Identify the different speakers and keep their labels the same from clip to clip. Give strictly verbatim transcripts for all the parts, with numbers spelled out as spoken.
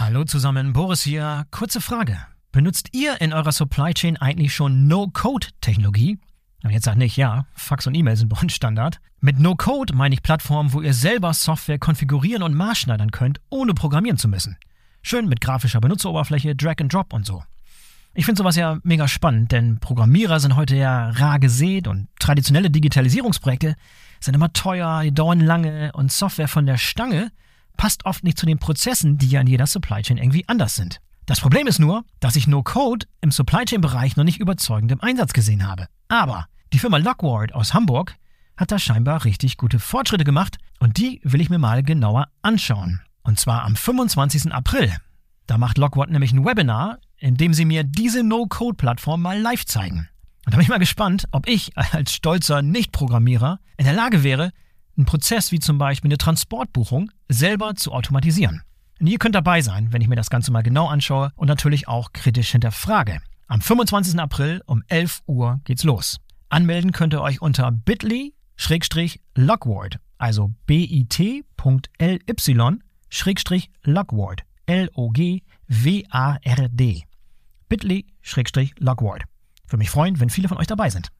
Speaker 1: Hallo zusammen, Boris hier. Kurze Frage. Benutzt ihr in eurer Supply Chain eigentlich schon No-Code-Technologie? Und jetzt sagt nicht, ja, Fax und E-Mail sind bei uns Standard. Mit No-Code meine ich Plattformen, wo ihr selber Software konfigurieren und maßschneidern könnt, ohne programmieren zu müssen. Schön mit grafischer Benutzeroberfläche, Drag and Drop und so. Ich finde sowas ja mega spannend, denn Programmierer sind heute ja rar gesät und traditionelle Digitalisierungsprojekte sind immer teuer, die dauern lange und Software von der Stange passt oft nicht zu den Prozessen, die ja in jeder Supply Chain irgendwie anders sind. Das Problem ist nur, dass ich No-Code im Supply Chain-Bereich noch nicht überzeugend im Einsatz gesehen habe. Aber die Firma Lockward aus Hamburg hat da scheinbar richtig gute Fortschritte gemacht und die will ich mir mal genauer anschauen. Und zwar am fünfundzwanzigsten April. Da macht Lockward nämlich ein Webinar, in dem sie mir diese No-Code-Plattform mal live zeigen. Und da bin ich mal gespannt, ob ich als stolzer Nicht-Programmierer in der Lage wäre, einen Prozess wie zum Beispiel eine Transportbuchung selber zu automatisieren. Und ihr könnt dabei sein, wenn ich mir das Ganze mal genau anschaue und natürlich auch kritisch hinterfrage. Am fünfundzwanzigsten April um elf Uhr geht's los. Anmelden könnt ihr euch unter bit.ly Schrägstrich Lockward, also bit.ly Schrägstrich Lockward, L O G W A R D. bit.ly Schrägstrich Lockward. Würde mich freuen, wenn viele von euch dabei sind.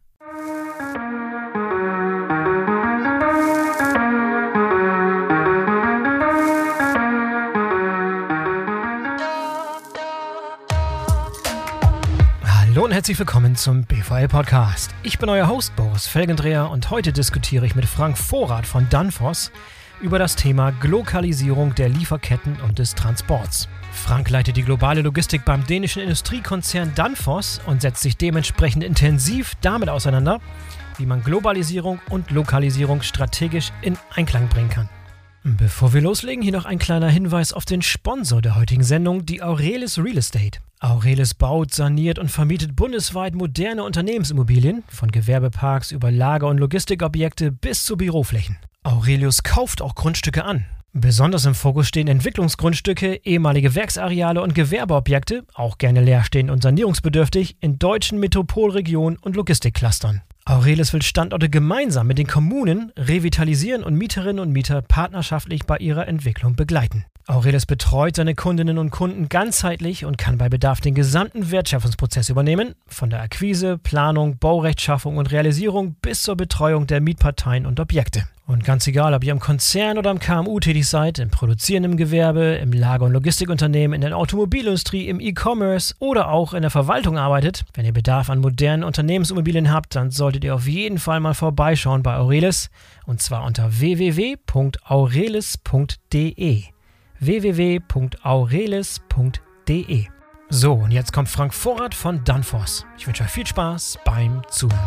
Speaker 1: Hallo und herzlich willkommen zum B V L-Podcast. Ich bin euer Host Boris Felgendreher und heute diskutiere ich mit Frank Vorath von Danfoss über das Thema Glokalisierung der Lieferketten und des Transports. Frank leitet die globale Logistik beim dänischen Industriekonzern Danfoss und setzt sich dementsprechend intensiv damit auseinander, wie man Globalisierung und Lokalisierung strategisch in Einklang bringen kann. Bevor wir loslegen, hier noch ein kleiner Hinweis auf den Sponsor der heutigen Sendung, die Aurelis Real Estate. Aurelis baut, saniert und vermietet bundesweit moderne Unternehmensimmobilien, von Gewerbeparks über Lager- und Logistikobjekte bis zu Büroflächen. Aurelius kauft auch Grundstücke an. Besonders im Fokus stehen Entwicklungsgrundstücke, ehemalige Werksareale und Gewerbeobjekte, auch gerne leerstehend und sanierungsbedürftig, in deutschen Metropolregionen und Logistikclustern. Aurelis will Standorte gemeinsam mit den Kommunen revitalisieren und Mieterinnen und Mieter partnerschaftlich bei ihrer Entwicklung begleiten. Aurelis betreut seine Kundinnen und Kunden ganzheitlich und kann bei Bedarf den gesamten Wertschöpfungsprozess übernehmen, von der Akquise, Planung, Baurechtschaffung und Realisierung bis zur Betreuung der Mietparteien und Objekte. Und ganz egal, ob ihr im Konzern oder im K M U tätig seid, im produzierenden Gewerbe, im Lager- und Logistikunternehmen, in der Automobilindustrie, im E-Commerce oder auch in der Verwaltung arbeitet, wenn ihr Bedarf an modernen Unternehmensimmobilien habt, dann solltet ihr auf jeden Fall mal vorbeischauen bei Aurelis und zwar unter w w w punkt aurelis punkt d e. w w w punkt aurelis punkt d e. So, und jetzt kommt Frank Vorath von Danfoss. Ich wünsche euch viel Spaß beim Zuhören.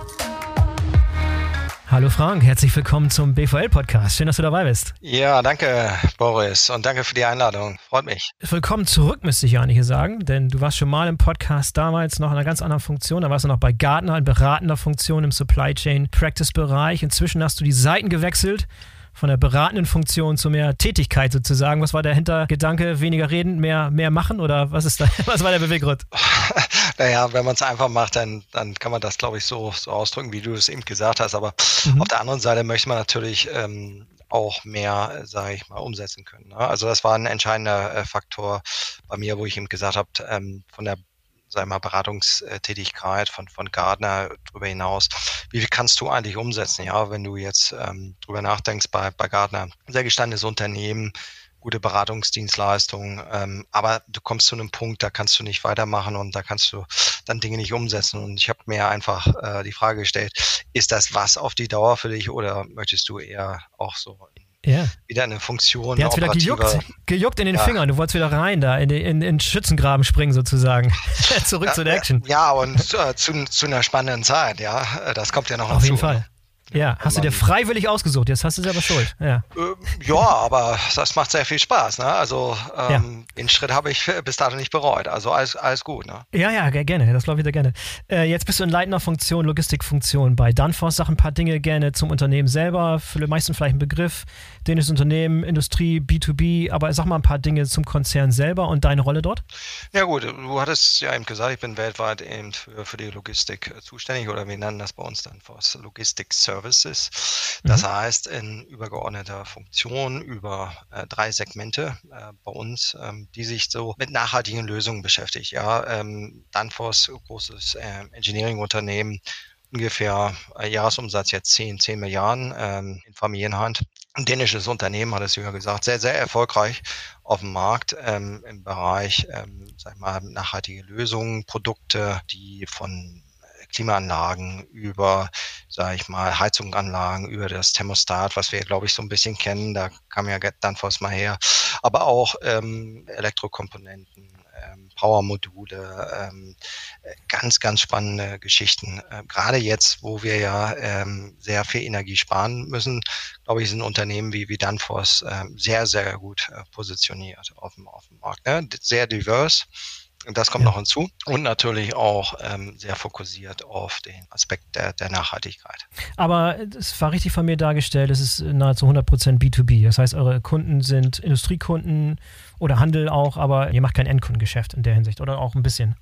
Speaker 1: Hallo Frank, herzlich willkommen zum B V L-Podcast. Schön, dass du dabei bist.
Speaker 2: Ja, danke Boris und danke für die Einladung. Freut mich.
Speaker 1: Willkommen zurück, müsste ich ja eigentlich sagen, denn du warst schon mal im Podcast damals noch in einer ganz anderen Funktion. Da warst du noch bei Gartner in beratender Funktion im Supply Chain Practice Bereich. Inzwischen hast du die Seiten gewechselt. Von der beratenden Funktion zu mehr Tätigkeit sozusagen. Was war der Hintergedanke? Weniger reden, mehr, mehr machen? Oder was ist da, was war der Beweggrund?
Speaker 2: Naja, wenn man es einfach macht, dann, dann kann man das, glaube ich, so, so ausdrücken, wie du es eben gesagt hast. Aber mhm. auf der anderen Seite möchte man natürlich ähm, auch mehr, sage ich mal, umsetzen können. Ne? Also das war ein entscheidender äh, Faktor bei mir, wo ich eben gesagt habe, ähm, von der sagen wir mal, Beratungstätigkeit von, von Gartner darüber hinaus. Wie viel kannst du eigentlich umsetzen? Ja, wenn du jetzt ähm, drüber nachdenkst bei, bei Gartner, sehr gestandenes Unternehmen, gute Beratungsdienstleistungen, ähm, aber du kommst zu einem Punkt, da kannst du nicht weitermachen und da kannst du dann Dinge nicht umsetzen. Und ich habe mir einfach äh, die Frage gestellt, ist das was auf die Dauer für dich oder möchtest du eher auch so ja. wieder eine Funktion.
Speaker 1: Der hat wieder gejuckt, gejuckt in den ja. Fingern. Du wolltest wieder rein da, in den in, in Schützengraben springen sozusagen. Zurück ja, zu der Action.
Speaker 2: Ja, und äh, zu, zu einer spannenden Zeit, ja. Das kommt ja noch
Speaker 1: Auf
Speaker 2: dazu.
Speaker 1: jeden Fall. Ja, hast du dir freiwillig ausgesucht, jetzt hast du selber Schuld. Ja,
Speaker 2: äh, ja aber das macht sehr viel Spaß. Ne? Also ähm, ja. den Schritt habe ich bis dato nicht bereut. Also alles, alles gut. Ne?
Speaker 1: Ja, ja, gerne. Das glaube ich dir gerne. Äh, jetzt bist du in leitender Funktion, Logistikfunktion bei Danfoss. Sag ein paar Dinge gerne zum Unternehmen selber. Für die meisten vielleicht ein Begriff. Dänisches Unternehmen, Industrie, B zwei B. Aber sag mal ein paar Dinge zum Konzern selber und deine Rolle dort.
Speaker 2: Ja gut, du hattest ja eben gesagt, ich bin weltweit eben für, für die Logistik zuständig oder wir nennen das bei uns Danfoss Logistik Service. Services. Das mhm. heißt, in übergeordneter Funktion über äh, drei Segmente äh, bei uns, ähm, die sich so mit nachhaltigen Lösungen beschäftigt. Ja, ähm, Danfoss, großes äh, Engineering-Unternehmen, ungefähr äh, Jahresumsatz jetzt zehn, zehn Milliarden ähm, in Familienhand. Ein dänisches Unternehmen, hat es ja gesagt, sehr, sehr erfolgreich auf dem Markt ähm, im Bereich, ähm, sag ich mal, nachhaltige Lösungen, Produkte, die von Klimaanlagen über, sage ich mal, Heizungsanlagen, über das Thermostat, was wir, glaube ich, so ein bisschen kennen, da kam ja Danfoss mal her, aber auch ähm, Elektrokomponenten, ähm, Powermodule, ähm, ganz, ganz spannende Geschichten. Äh, gerade jetzt, wo wir ja ähm, sehr viel Energie sparen müssen, glaube ich, sind Unternehmen wie, wie Danfoss ähm, sehr, sehr gut äh, positioniert auf dem, auf dem Markt. Ne? Sehr divers. Das kommt ja. noch hinzu und natürlich auch ähm, sehr fokussiert auf den Aspekt der, der Nachhaltigkeit.
Speaker 1: Aber es war richtig von mir dargestellt, es ist nahezu hundert Prozent B zwei B. Das heißt, eure Kunden sind Industriekunden oder Handel auch, aber ihr macht kein Endkundengeschäft in der Hinsicht oder auch ein bisschen?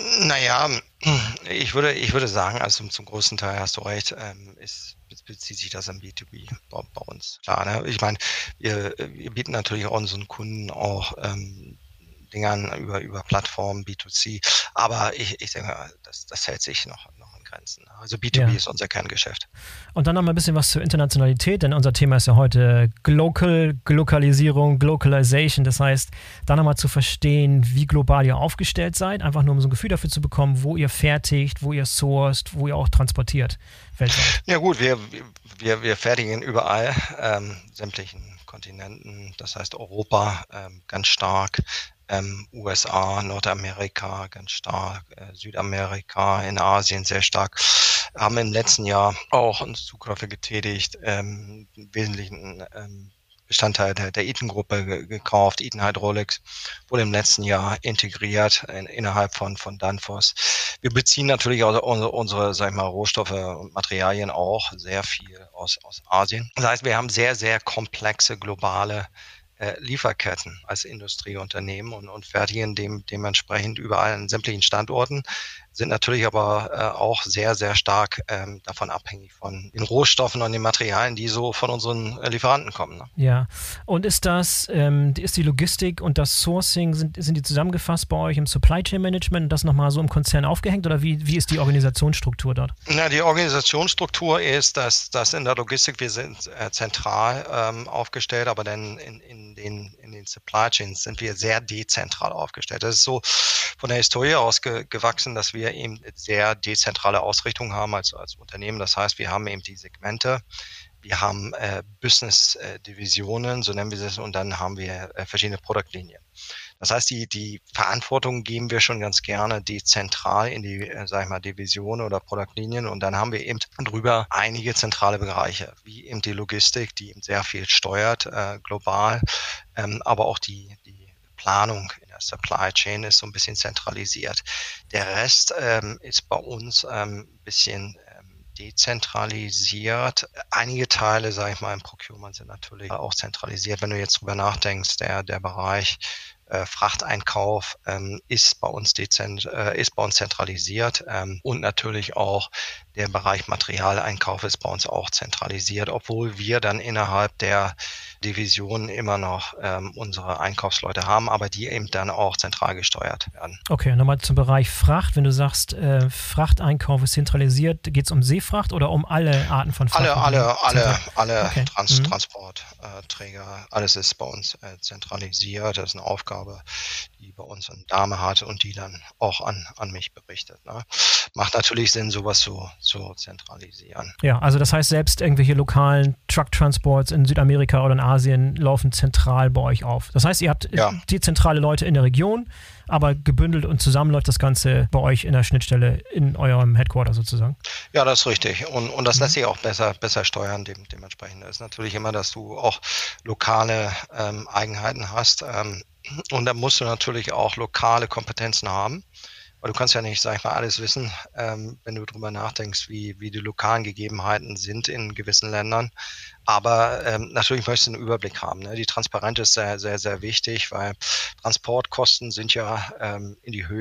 Speaker 2: Naja, ich würde, ich würde sagen, also zum, zum großen Teil hast du recht, ähm, ist bezieht sich das am B zwei B bei, bei uns. Klar, ne? Ich meine, wir, wir bieten natürlich auch unseren Kunden auch ähm, Dingern über, über Plattformen, B zwei C. Aber ich, ich denke, das, das hält sich noch, noch in Grenzen. Also B zwei B ja. ist unser Kerngeschäft.
Speaker 1: Und dann noch mal ein bisschen was zur Internationalität, denn unser Thema ist ja heute Global, Glokalisierung, Glocalization. Das heißt, da nochmal zu verstehen, wie global ihr aufgestellt seid, einfach nur um so ein Gefühl dafür zu bekommen, wo ihr fertigt, wo ihr sourced, wo ihr auch transportiert weltweit.
Speaker 2: Ja gut, wir, wir, wir fertigen überall, ähm, sämtlichen Kontinenten, das heißt Europa ähm, ganz stark, Ähm, U S A, Nordamerika ganz stark, äh, Südamerika, in Asien sehr stark, haben im letzten Jahr auch uns Zukäufe getätigt, ähm, im Wesentlichen ähm, Bestandteil der, der Eaton-Gruppe ge- gekauft. Eaton Hydraulics wurde im letzten Jahr integriert in, innerhalb von, von Danfoss. Wir beziehen natürlich auch unsere, unsere, sag ich mal, Rohstoffe und Materialien auch sehr viel aus, aus Asien. Das heißt, wir haben sehr, sehr komplexe globale Lieferketten als Industrieunternehmen und, und fertigen dem, dementsprechend überall an sämtlichen Standorten, sind natürlich aber äh, auch sehr, sehr stark ähm, davon abhängig von den Rohstoffen und den Materialien, die so von unseren äh, Lieferanten kommen. Ne?
Speaker 1: Ja, und ist das, ähm, ist die Logistik und das Sourcing, sind, sind die zusammengefasst bei euch im Supply Chain Management und das nochmal so im Konzern aufgehängt oder wie, wie ist die Organisationsstruktur dort?
Speaker 2: Na, die Organisationsstruktur ist, dass, dass in der Logistik wir sind äh, zentral ähm, aufgestellt, aber dann in, in, den, in den Supply Chains sind wir sehr dezentral aufgestellt. Das ist so von der Historie aus ge, gewachsen, dass wir eben sehr dezentrale Ausrichtung haben als, als Unternehmen. Das heißt, wir haben eben die Segmente, wir haben äh, Business-Divisionen, so nennen wir das, und dann haben wir äh, verschiedene Produktlinien. Das heißt, die, die Verantwortung geben wir schon ganz gerne dezentral in die, äh, sag ich mal, Divisionen oder Produktlinien und dann haben wir eben drüber einige zentrale Bereiche, wie eben die Logistik, die eben sehr viel steuert, äh, global, ähm, aber auch die, die Planung in der Supply Chain ist so ein bisschen zentralisiert. Der Rest ähm, ist bei uns ähm, ein bisschen ähm, dezentralisiert. Einige Teile, sage ich mal, im Procurement sind natürlich auch zentralisiert. Wenn du jetzt drüber nachdenkst, der, der Bereich äh, Frachteinkauf ähm, ist bei uns dezent, äh, ist bei uns zentralisiert ähm, und natürlich auch der Bereich Materialeinkauf ist bei uns auch zentralisiert, obwohl wir dann innerhalb der Divisionen immer noch ähm, unsere Einkaufsleute haben, aber die eben dann auch zentral gesteuert werden.
Speaker 1: Okay, nochmal zum Bereich Fracht. Wenn du sagst, äh, Frachteinkauf ist zentralisiert, geht es um Seefracht oder um alle Arten von Fracht?
Speaker 2: Alle, alle, alle, alle
Speaker 1: okay.
Speaker 2: Trans-
Speaker 1: mhm.
Speaker 2: Transportträger, alles ist bei uns äh, zentralisiert. Das ist eine Aufgabe, die bei uns eine Dame hat und die dann auch an, an mich berichtet. Ne? Macht natürlich Sinn, sowas zu, zu zentralisieren.
Speaker 1: Ja, also das heißt, selbst irgendwelche lokalen Truck-Transports in Südamerika oder in Asien laufen zentral bei euch auf. Das heißt, ihr habt ja. dezentrale Leute in der Region, aber gebündelt und zusammen läuft das Ganze bei euch in der Schnittstelle in eurem Headquarter sozusagen.
Speaker 2: Ja, das ist richtig. Und, und das mhm. lässt sich auch besser, besser steuern. Dem, dementsprechend ist natürlich immer, dass du auch lokale ähm, Eigenheiten hast. Ähm, und da musst du natürlich auch lokale Kompetenzen haben. Weil du kannst ja nicht, sag ich mal, alles wissen, ähm, wenn du drüber nachdenkst, wie, wie die lokalen Gegebenheiten sind in gewissen Ländern. Aber ähm, natürlich möchtest du einen Überblick haben. Ne? Die Transparenz ist sehr, sehr, sehr wichtig, weil Transportkosten sind ja ähm, in die Höhe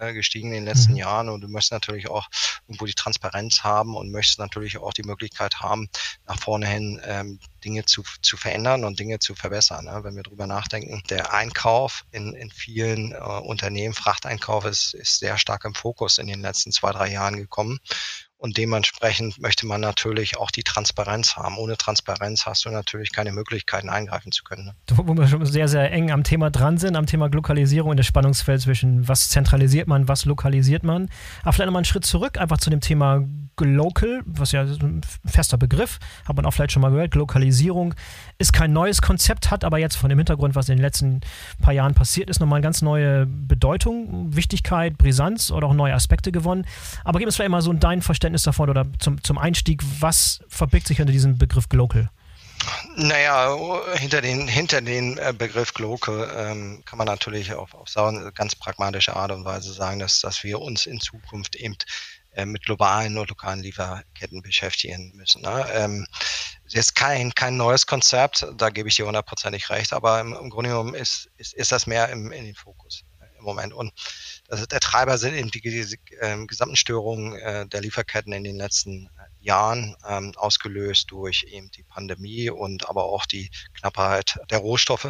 Speaker 2: äh, gestiegen in den letzten
Speaker 1: Mhm.
Speaker 2: Jahren und du möchtest natürlich auch irgendwo die Transparenz haben und möchtest natürlich auch die Möglichkeit haben, nach vorne hin ähm, Dinge zu, zu verändern und Dinge zu verbessern. Ne? Wenn wir drüber nachdenken, der Einkauf in, in vielen äh, Unternehmen, Frachteinkauf ist, ist sehr stark im Fokus in den letzten zwei, drei Jahren gekommen. Und dementsprechend möchte man natürlich auch die Transparenz haben. Ohne Transparenz hast du natürlich keine Möglichkeiten, eingreifen zu können. Ne?
Speaker 1: Wo wir schon sehr, sehr eng am Thema dran sind, am Thema Lokalisierung in das Spannungsfeld zwischen was zentralisiert man, was lokalisiert man. Aber vielleicht nochmal einen Schritt zurück, einfach zu dem Thema Glocal, was ja ein fester Begriff, hat man auch vielleicht schon mal gehört. Lokalisierung ist kein neues Konzept, hat aber jetzt von dem Hintergrund, was in den letzten paar Jahren passiert ist, nochmal eine ganz neue Bedeutung, Wichtigkeit, Brisanz oder auch neue Aspekte gewonnen. Aber gib uns vielleicht mal so dein Verständnis davon oder zum, zum Einstieg, was verbirgt sich hinter diesem Begriff Glocal?
Speaker 2: Naja, hinter den, hinter den Begriff Glocal ähm, kann man natürlich auf, auf ganz pragmatische Art und Weise sagen, dass, dass wir uns in Zukunft eben äh, mit globalen und lokalen Lieferketten beschäftigen müssen. Ne? Ähm, jetzt kein, kein neues Konzept, da gebe ich dir hundertprozentig recht, aber im, im Grunde genommen ist, ist, ist das mehr im, in den Fokus äh, im Moment. Und das, der Treiber sind eben die, die äh, gesamten Störungen äh, der Lieferketten in den letzten Jahren, ähm, ausgelöst durch eben die Pandemie und aber auch die Knappheit der Rohstoffe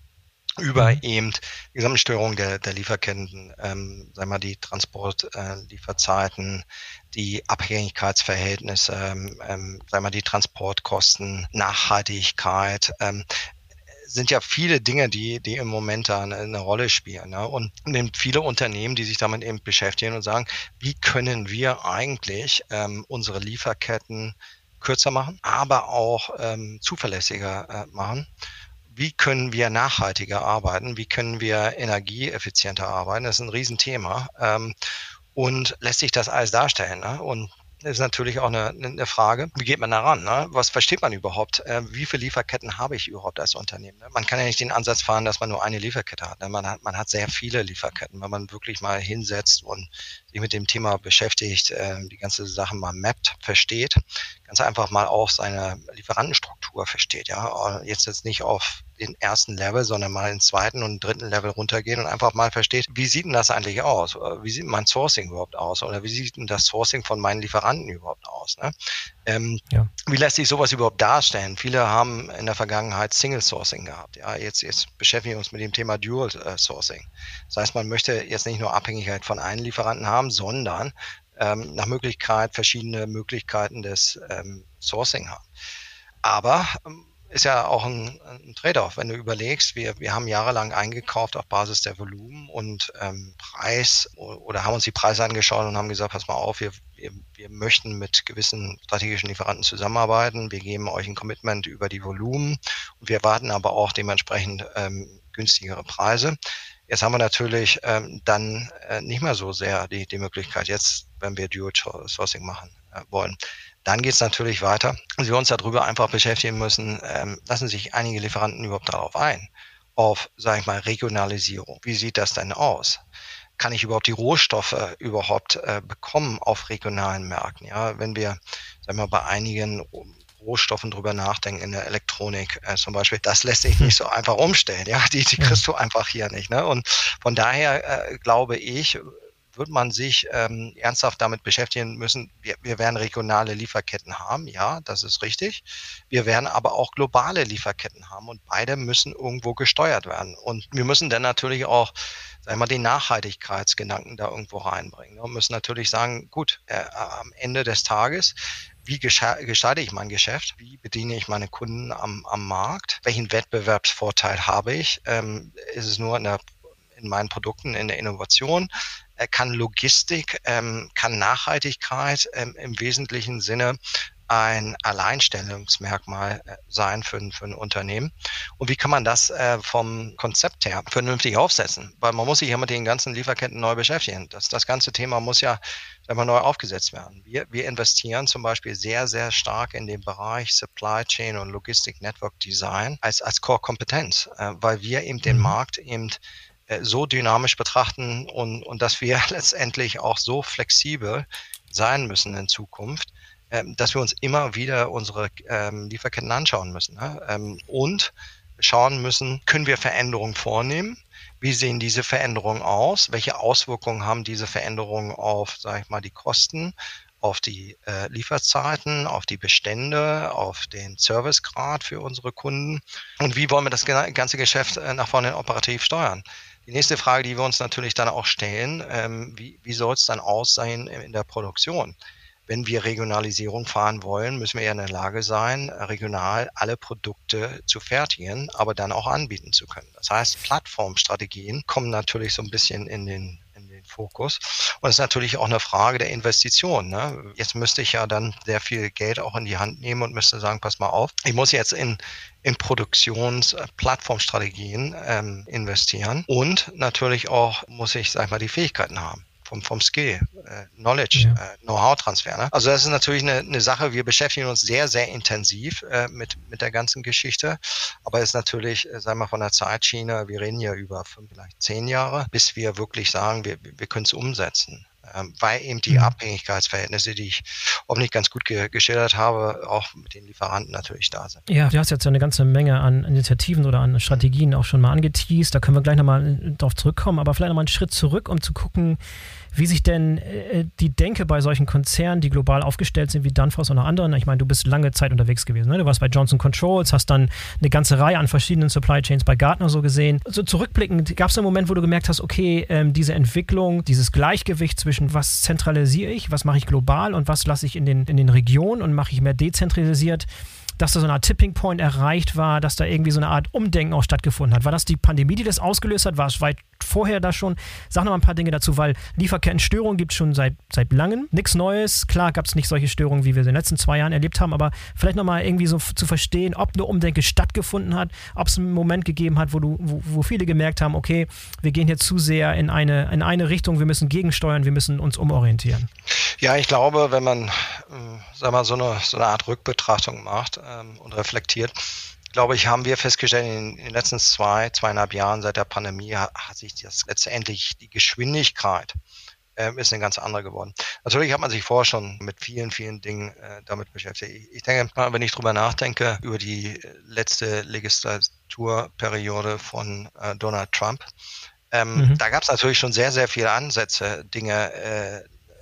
Speaker 2: über mhm. eben die gesamten Störungen der, der Lieferketten, ähm, sagen wir die Transportlieferzeiten, äh, die Abhängigkeitsverhältnisse, ähm, ähm, sagen wir die Transportkosten, Nachhaltigkeit, ähm, sind ja viele Dinge, die, die im Moment da eine, eine Rolle spielen. Ne? Und nimmt viele Unternehmen, die sich damit eben beschäftigen und sagen, wie können wir eigentlich ähm, unsere Lieferketten kürzer machen, aber auch ähm, zuverlässiger äh, machen? Wie können wir nachhaltiger arbeiten? Wie können wir energieeffizienter arbeiten? Das ist ein Riesenthema. Ähm, und lässt sich das alles darstellen. Ne? Und das ist natürlich auch eine, eine Frage, wie geht man da ran? Ne? Was versteht man überhaupt? Äh, wie viele Lieferketten habe ich überhaupt als Unternehmen? Ne? Man kann ja nicht den Ansatz fahren, dass man nur eine Lieferkette hat. Ne? Man hat, man hat sehr viele Lieferketten. Wenn man wirklich mal hinsetzt und sich mit dem Thema beschäftigt, äh, die ganze Sache mal mappt, versteht, ganz einfach mal auch seine Lieferantenstruktur versteht. Ja, jetzt jetzt nicht auf den ersten Level, sondern mal ins zweiten und dritten Level runtergehen und einfach mal versteht, wie sieht denn das eigentlich aus? Wie sieht mein Sourcing überhaupt aus? Oder wie sieht denn das Sourcing von meinen Lieferanten überhaupt aus? Ne? Ähm, ja. Wie lässt sich sowas überhaupt darstellen? Viele haben in der Vergangenheit Single Sourcing gehabt. Ja, jetzt, jetzt beschäftigen wir uns mit dem Thema Dual äh, Sourcing. Das heißt, man möchte jetzt nicht nur Abhängigkeit von einem Lieferanten haben, sondern ähm, nach Möglichkeit verschiedene Möglichkeiten des ähm, Sourcing haben. Aber ähm, ist ja auch ein, ein Trade-off, wenn du überlegst, wir, wir haben jahrelang eingekauft auf Basis der Volumen und ähm, Preis oder haben uns die Preise angeschaut und haben gesagt, pass mal auf, wir, wir, wir möchten mit gewissen strategischen Lieferanten zusammenarbeiten, wir geben euch ein Commitment über die Volumen und wir erwarten aber auch dementsprechend ähm, günstigere Preise. Jetzt haben wir natürlich ähm, dann äh, nicht mehr so sehr die, die Möglichkeit, jetzt, wenn wir Dual Sourcing machen äh, wollen. Dann geht es natürlich weiter, dass wir uns darüber einfach beschäftigen müssen, ähm, lassen sich einige Lieferanten überhaupt darauf ein, auf, sage ich mal, Regionalisierung. Wie sieht das denn aus? Kann ich überhaupt die Rohstoffe überhaupt äh, bekommen auf regionalen Märkten? Ja, wenn wir, sagen wir, bei einigen Rohstoffen drüber nachdenken, in der Elektronik äh, zum Beispiel, das lässt sich nicht so einfach umstellen. Ja, die, die kriegst du einfach hier nicht. Ne? Und von daher äh, glaube ich, wird man sich ähm, ernsthaft damit beschäftigen müssen. Wir, wir werden regionale Lieferketten haben, ja, das ist richtig. Wir werden aber auch globale Lieferketten haben und beide müssen irgendwo gesteuert werden. Und wir müssen dann natürlich auch, sagen wir mal, den Nachhaltigkeitsgedanken da irgendwo reinbringen. Wir müssen natürlich sagen, gut, äh, am Ende des Tages, wie gestalte ich mein Geschäft? Wie bediene ich meine Kunden am, am Markt? Welchen Wettbewerbsvorteil habe ich? Ähm, ist es nur in, der, in meinen Produkten, in der Innovation? Kann Logistik, ähm, kann Nachhaltigkeit ähm, im wesentlichen Sinne ein Alleinstellungsmerkmal äh, sein für, für ein Unternehmen? Und wie kann man das äh, vom Konzept her vernünftig aufsetzen? Weil man muss sich ja mit den ganzen Lieferketten neu beschäftigen. Das, das ganze Thema muss ja einmal neu aufgesetzt werden. Wir, wir investieren zum Beispiel sehr, sehr stark in den Bereich Supply Chain und Logistic Network Design als, als Core-Kompetenz, äh, weil wir eben den Markt eben so dynamisch betrachten und, und dass wir letztendlich auch so flexibel sein müssen in Zukunft, ähm, dass wir uns immer wieder unsere ähm, Lieferketten anschauen müssen. Ne? Ähm, und schauen müssen, können wir Veränderungen vornehmen? wie sehen diese Veränderungen aus? Welche Auswirkungen haben diese Veränderungen auf, sage ich mal, die Kosten, auf die äh, Lieferzeiten, auf die Bestände, auf den Servicegrad für unsere Kunden? Und wie wollen wir das ganze Geschäft äh, nach vorne operativ steuern? Die nächste Frage, die wir uns natürlich dann auch stellen, ähm, wie, wie soll es dann aussehen in der Produktion? Wenn wir Regionalisierung fahren wollen, müssen wir ja in der Lage sein, regional alle Produkte zu fertigen, aber dann auch anbieten zu können. Das heißt, Plattformstrategien kommen natürlich so ein bisschen in den, in den Fokus. Und es ist natürlich auch eine Frage der Investition. Ne? Jetzt müsste ich ja dann sehr viel Geld auch in die Hand nehmen und müsste sagen, pass mal auf, ich muss jetzt in in Produktions-Plattformstrategien ähm, investieren und natürlich auch muss ich, sag ich mal, die Fähigkeiten haben. Vom, vom Skill, äh, Knowledge, ja. äh, Know-how-Transfer. Ne? Also das ist natürlich eine, eine Sache, wir beschäftigen uns sehr, sehr intensiv äh, mit, mit der ganzen Geschichte, aber es ist natürlich, äh, sagen wir von der Zeitschiene, wir reden ja über fünf, vielleicht zehn Jahre, bis wir wirklich sagen, wir, wir können es umsetzen. Ähm, weil eben die mhm. Abhängigkeitsverhältnisse, die ich hoffentlich ganz gut ge- geschildert habe, auch mit den Lieferanten natürlich da sind.
Speaker 1: Ja, du hast jetzt ja eine ganze Menge an Initiativen oder an Strategien auch schon mal angeteast, da können wir gleich nochmal drauf zurückkommen, aber vielleicht nochmal einen Schritt zurück, um zu gucken, wie sich denn äh, die Denke bei solchen Konzernen, die global aufgestellt sind, wie Danfoss und auch anderen, ich meine, du bist lange Zeit unterwegs gewesen, ne? Du warst bei Johnson Controls, hast dann eine ganze Reihe an verschiedenen Supply Chains bei Gartner so gesehen. So zurückblickend, gab es einen Moment, wo du gemerkt hast, okay, ähm, diese Entwicklung, dieses Gleichgewicht zwischen was zentralisiere ich, was mache ich global und was lasse ich in den, in den Regionen und mache ich mehr dezentralisiert, dass da so eine Art Tipping Point erreicht war, dass da irgendwie so eine Art Umdenken auch stattgefunden hat. War das die Pandemie, die das ausgelöst hat? War es weit vorher da schon? Sag noch mal ein paar Dinge dazu, weil Lieferkettenstörungen gibt es schon seit, seit langem. Nichts Neues. Klar gab es nicht solche Störungen, wie wir in den letzten zwei Jahren erlebt haben, aber vielleicht noch mal irgendwie so zu verstehen, ob eine Umdenke stattgefunden hat, ob es einen Moment gegeben hat, wo, du, wo, wo viele gemerkt haben, okay, wir gehen hier zu sehr in eine, in eine Richtung, wir müssen gegensteuern, wir müssen uns umorientieren.
Speaker 2: Ja, ich glaube, wenn man, äh, sag mal, so eine, so eine Art Rückbetrachtung macht ähm, und reflektiert, glaube ich, haben wir festgestellt, in, in den letzten zwei, zweieinhalb Jahren seit der Pandemie hat, hat sich das letztendlich die Geschwindigkeit äh, ist eine ganz andere geworden. Natürlich hat man sich vorher schon mit vielen, vielen Dingen äh, damit beschäftigt. Ich, ich denke, wenn ich drüber nachdenke, über die letzte Legislaturperiode von äh, Donald Trump, ähm, mhm. da gab es natürlich schon sehr, sehr viele Ansätze, Dinge äh,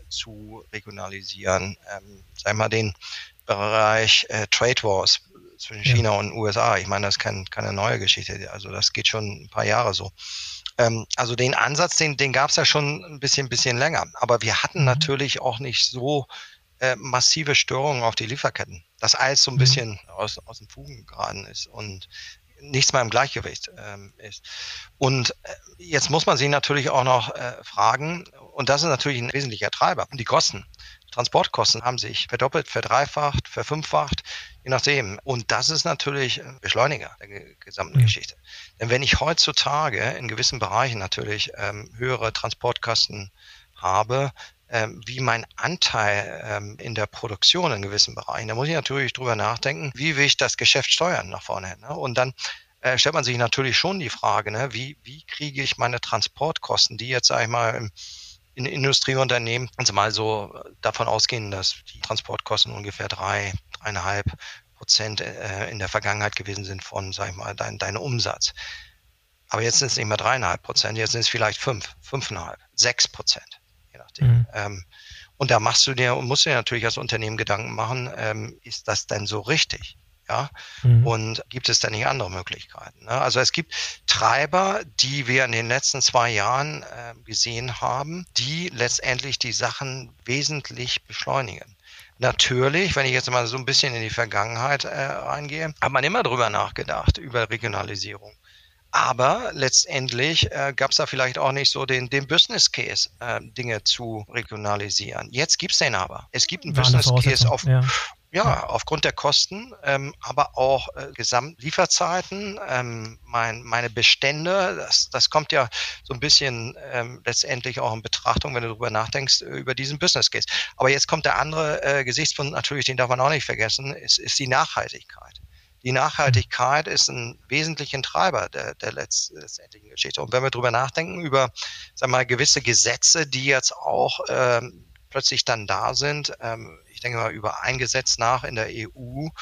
Speaker 2: zu regionalisieren. Ähm, sag mal, den Bereich äh, Trade Wars zwischen China ja. und U S A. Ich meine, das ist kein, keine neue Geschichte. Also das geht schon ein paar Jahre so. Ähm, also den Ansatz, den, den gab es ja schon ein bisschen, bisschen länger. Aber wir hatten mhm. natürlich auch nicht so äh, massive Störungen auf die Lieferketten, dass alles so ein mhm. bisschen aus, aus den Fugen geraten ist und nichts mehr im Gleichgewicht ähm, ist. Und äh, jetzt muss man sich natürlich auch noch äh, fragen, und das ist natürlich ein wesentlicher Treiber, die Kosten. Transportkosten haben sich verdoppelt, verdreifacht, verfünffacht, je nachdem. Und das ist natürlich ein Beschleuniger der ge- gesamten mhm. Geschichte. Denn wenn ich heutzutage in gewissen Bereichen natürlich ähm, höhere Transportkosten habe, ähm, wie mein Anteil ähm, in der Produktion in gewissen Bereichen, da muss ich natürlich drüber nachdenken, wie will ich das Geschäft steuern nach vorne hin. Ne? Und dann äh, stellt man sich natürlich schon die Frage, ne, wie, wie kriege ich meine Transportkosten, die jetzt, sag ich mal, im in Industrieunternehmen, also mal so davon ausgehen, dass die Transportkosten ungefähr drei, dreieinhalb Prozent äh, in der Vergangenheit gewesen sind von, sag ich mal, dein, deinem Umsatz. Aber jetzt sind es nicht mehr dreieinhalb Prozent, jetzt sind es vielleicht fünf, fünfeinhalb, sechs Prozent, je nachdem. Mhm. Ähm, und da machst du dir, musst du dir natürlich als Unternehmen Gedanken machen, ähm, ist das denn so richtig? Ja, mhm. Und gibt es da nicht andere Möglichkeiten? Ne? Also es gibt Treiber, die wir in den letzten zwei Jahren äh, gesehen haben, die letztendlich die Sachen wesentlich beschleunigen. Natürlich, wenn ich jetzt mal so ein bisschen in die Vergangenheit äh, reingehe, hat man immer drüber nachgedacht, über Regionalisierung. Aber letztendlich äh, gab es da vielleicht auch nicht so den, den Business Case, äh, Dinge zu regionalisieren. Jetzt gibt es den aber. Es gibt einen Business Case auf... Ja. Ja, aufgrund der Kosten, ähm, aber auch äh, Gesamtlieferzeiten, ähm, mein, meine Bestände, das, das kommt ja so ein bisschen ähm, letztendlich auch in Betrachtung, wenn du darüber nachdenkst, über diesen Business Case. Aber jetzt kommt der andere äh, Gesichtspunkt natürlich, den darf man auch nicht vergessen, ist, ist die Nachhaltigkeit. Die Nachhaltigkeit ist ein wesentlicher Treiber der, der letztendlichen Geschichte. Und wenn wir darüber nachdenken, über, sagen wir mal, gewisse Gesetze, die jetzt auch ähm, plötzlich dann da sind, ähm, ich denke mal über ein Gesetz nach in der E U,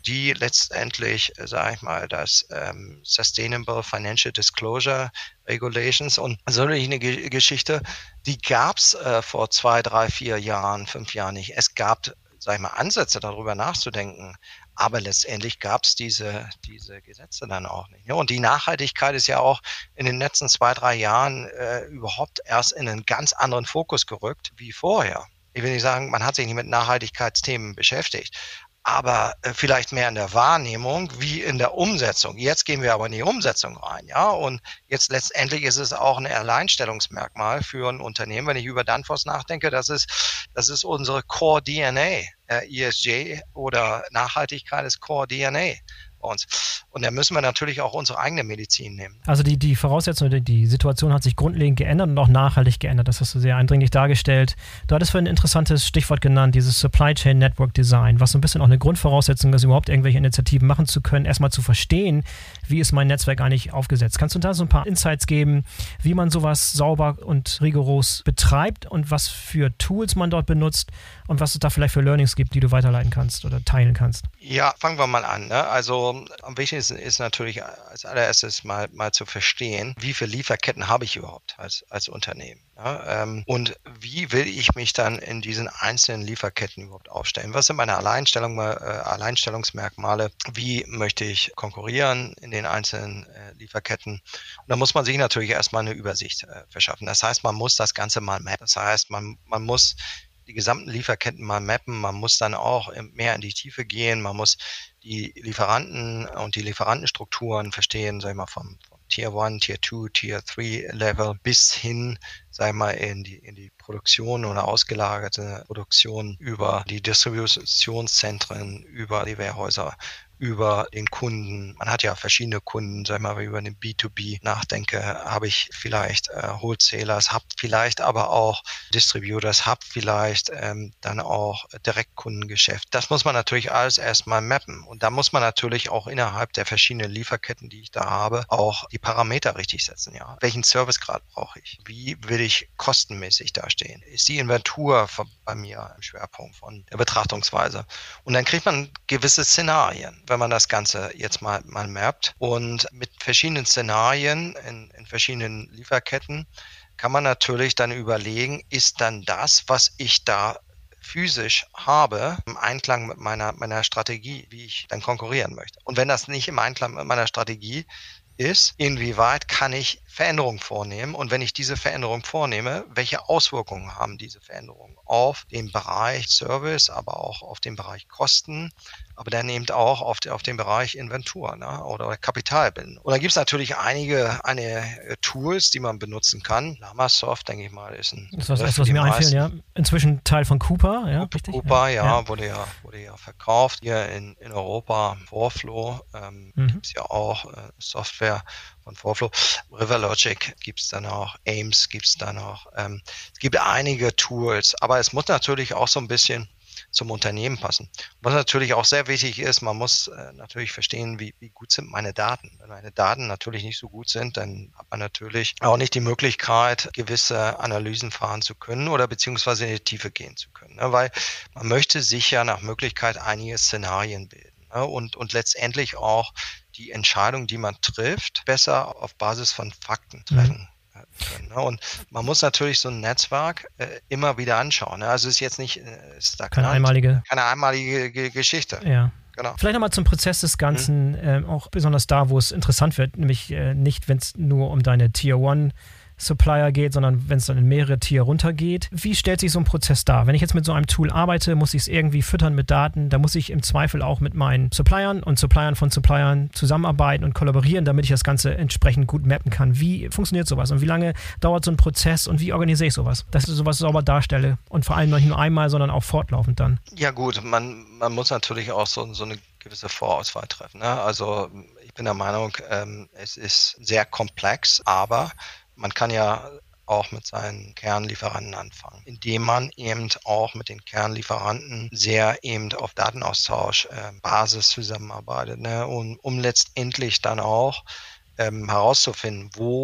Speaker 2: die letztendlich, sage ich mal, das ähm, Sustainable Financial Disclosure Regulations und so eine G- Geschichte, die gab es äh, vor zwei, drei, vier Jahren, fünf Jahren nicht. Es gab, sage ich mal, Ansätze darüber nachzudenken, aber letztendlich gab es diese, diese Gesetze dann auch nicht. Ja, und die Nachhaltigkeit ist ja auch in den letzten zwei, drei Jahren äh, überhaupt erst in einen ganz anderen Fokus gerückt wie vorher. Ich will nicht sagen, man hat sich nicht mit Nachhaltigkeitsthemen beschäftigt, aber äh, vielleicht mehr in der Wahrnehmung wie in der Umsetzung. Jetzt gehen wir aber in die Umsetzung rein, ja, und jetzt letztendlich ist es auch ein Alleinstellungsmerkmal für ein Unternehmen. Wenn ich über Danfoss nachdenke, das ist, das ist unsere Core D N A. Äh, E S G oder Nachhaltigkeit ist Core D N A bei uns. Und da müssen wir natürlich auch unsere eigene Medizin nehmen.
Speaker 1: Also die, die Voraussetzung, die, die Situation hat sich grundlegend geändert und auch nachhaltig geändert. Das hast du sehr eindringlich dargestellt. Du hattest für ein interessantes Stichwort genannt, dieses Supply Chain Network Design, was so ein bisschen auch eine Grundvoraussetzung ist, überhaupt irgendwelche Initiativen machen zu können, erstmal zu verstehen, wie ist mein Netzwerk eigentlich aufgesetzt. Kannst du da so ein paar Insights geben, wie man sowas sauber und rigoros betreibt und was für Tools man dort benutzt und was es da vielleicht für Learnings gibt, die du weiterleiten kannst oder teilen kannst?
Speaker 2: Ja, fangen wir mal an. Ne? Also am wichtigsten ist natürlich als allererstes mal, mal zu verstehen, wie viele Lieferketten habe ich überhaupt als, als Unternehmen. Ja? Ähm, und wie will ich mich dann in diesen einzelnen Lieferketten überhaupt aufstellen? Was sind meine Alleinstellung, äh, Alleinstellungsmerkmale? Wie möchte ich konkurrieren in den einzelnen äh, Lieferketten? Und da muss man sich natürlich erstmal eine Übersicht äh, verschaffen. Das heißt, man muss das Ganze mal mappen. Das heißt, man, man muss die gesamten Lieferketten mal mappen. Man muss dann auch mehr in die Tiefe gehen. Man muss die Lieferanten und die Lieferantenstrukturen verstehen, sag ich mal, vom, vom Tier eins, Tier zwei, Tier drei Level bis hin, sag ich mal, in die, in die Produktion oder ausgelagerte Produktion über die Distributionszentren, über die Warehäuser, über den Kunden. Man hat ja verschiedene Kunden, sag ich mal, wenn ich über den B zwei B nachdenke, habe ich vielleicht äh, Wholesalers, habe vielleicht aber auch Distributors, habe vielleicht ähm, dann auch Direktkundengeschäft. Das muss man natürlich alles erstmal mappen. Und da muss man natürlich auch innerhalb der verschiedenen Lieferketten, die ich da habe, auch die Parameter richtig setzen. Ja, welchen Servicegrad brauche ich? Wie will ich kostenmäßig dastehen? Ist die Inventur bei mir im Schwerpunkt von der Betrachtungsweise? Und dann kriegt man gewisse Szenarien, wenn man das Ganze jetzt mal, mal mappt. Und mit verschiedenen Szenarien in, in verschiedenen Lieferketten kann man natürlich dann überlegen, ist dann das, was ich da physisch habe, im Einklang mit meiner, meiner Strategie, wie ich dann konkurrieren möchte. Und wenn das nicht im Einklang mit meiner Strategie ist, inwieweit kann ich Veränderungen vornehmen? Und wenn ich diese Veränderung vornehme, welche Auswirkungen haben diese Veränderungen auf den Bereich Service, aber auch auf den Bereich Kosten, aber dann eben auch auf, auf den Bereich Inventur, ne, oder Kapitalbindung. Und da gibt es natürlich einige eine Tools, die man benutzen kann. Lamasoft, denke ich mal, ist ein
Speaker 1: Das ist was, das, was mir einfällt, ja. Inzwischen Teil von Cooper, ja,
Speaker 2: Cooper,
Speaker 1: richtig?
Speaker 2: Cooper, ja,
Speaker 1: ja,
Speaker 2: ja, wurde ja, wurde ja verkauft. Hier in, in Europa, Forflow, ähm,
Speaker 1: Mhm.
Speaker 2: gibt es ja auch äh, Software von Forflow. Riverlogic gibt es dann auch, Ames gibt es dann auch. Ähm, es gibt einige Tools, aber es muss natürlich auch so ein bisschen zum Unternehmen passen. Was natürlich auch sehr wichtig ist, man muss äh, natürlich verstehen, wie, wie gut sind meine Daten. Wenn meine Daten natürlich nicht so gut sind, dann hat man natürlich auch nicht die Möglichkeit, gewisse Analysen fahren zu können oder beziehungsweise in die Tiefe gehen zu können. Ne? Weil man möchte sich ja nach Möglichkeit einige Szenarien bilden, ne? und, und letztendlich auch die Entscheidung, die man trifft, besser auf Basis von Fakten treffen. Mhm. Können, und man muss natürlich so ein Netzwerk äh, immer wieder anschauen. Ne? Also es ist jetzt nicht äh, stagnant,
Speaker 1: keine einmalige,
Speaker 2: keine einmalige G- Geschichte.
Speaker 1: Ja.
Speaker 2: Genau.
Speaker 1: Vielleicht nochmal zum Prozess des Ganzen, mhm. äh, auch besonders da, wo es interessant wird, nämlich äh, nicht, wenn es nur um deine Tier eins Supplier geht, sondern wenn es dann in mehrere Tier runtergeht. Wie stellt sich so ein Prozess dar? Wenn ich jetzt mit so einem Tool arbeite, muss ich es irgendwie füttern mit Daten, da muss ich im Zweifel auch mit meinen Suppliern und Suppliern von Suppliern zusammenarbeiten und kollaborieren, damit ich das Ganze entsprechend gut mappen kann. Wie funktioniert sowas und wie lange dauert so ein Prozess und wie organisiere ich sowas, dass ich sowas sauber darstelle und vor allem nicht nur einmal, sondern auch fortlaufend dann?
Speaker 2: Ja gut, man, man muss natürlich auch so, so eine gewisse Vorauswahl treffen. Ne? Also ich bin der Meinung, ähm, es ist sehr komplex, aber man kann ja auch mit seinen Kernlieferanten anfangen, indem man eben auch mit den Kernlieferanten sehr eben auf Datenaustausch, äh, Basis zusammenarbeitet, ne? um, um letztendlich dann auch ähm, herauszufinden, wo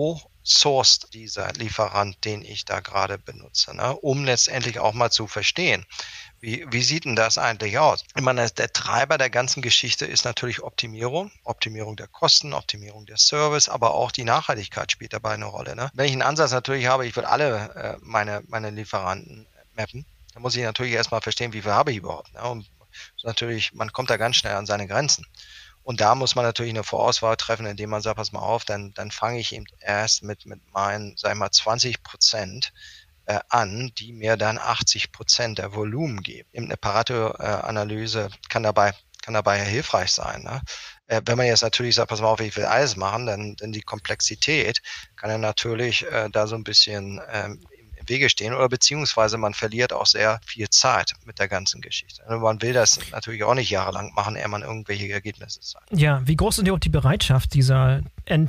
Speaker 2: sourced dieser Lieferant, den ich da gerade benutze, ne? Um letztendlich auch mal zu verstehen, wie, wie sieht denn das eigentlich aus? Ich meine, der Treiber der ganzen Geschichte ist natürlich Optimierung, Optimierung der Kosten, Optimierung der Service, aber auch die Nachhaltigkeit spielt dabei eine Rolle, ne? Wenn ich einen Ansatz natürlich habe, ich will alle äh, meine, meine Lieferanten mappen, dann muss ich natürlich erstmal verstehen, wie viel habe ich überhaupt, ne? Und natürlich, man kommt da ganz schnell an seine Grenzen. Und da muss man natürlich eine Vorauswahl treffen, indem man sagt, pass mal auf, dann, dann fange ich eben erst mit, mit meinen, sag ich mal, zwanzig Prozent äh, an, die mir dann achtzig Prozent der Volumen geben. Eben eine Pareto-Analyse kann dabei, kann dabei hilfreich sein, ne? Äh, wenn man jetzt natürlich sagt, pass mal auf, ich will alles machen, dann, dann die Komplexität kann ja natürlich äh, da so ein bisschen ähm, Wege stehen oder beziehungsweise man verliert auch sehr viel Zeit mit der ganzen Geschichte. Und man will das natürlich auch nicht jahrelang machen, ehe man irgendwelche Ergebnisse zeigt.
Speaker 1: Ja, wie groß ist denn auch die Bereitschaft dieser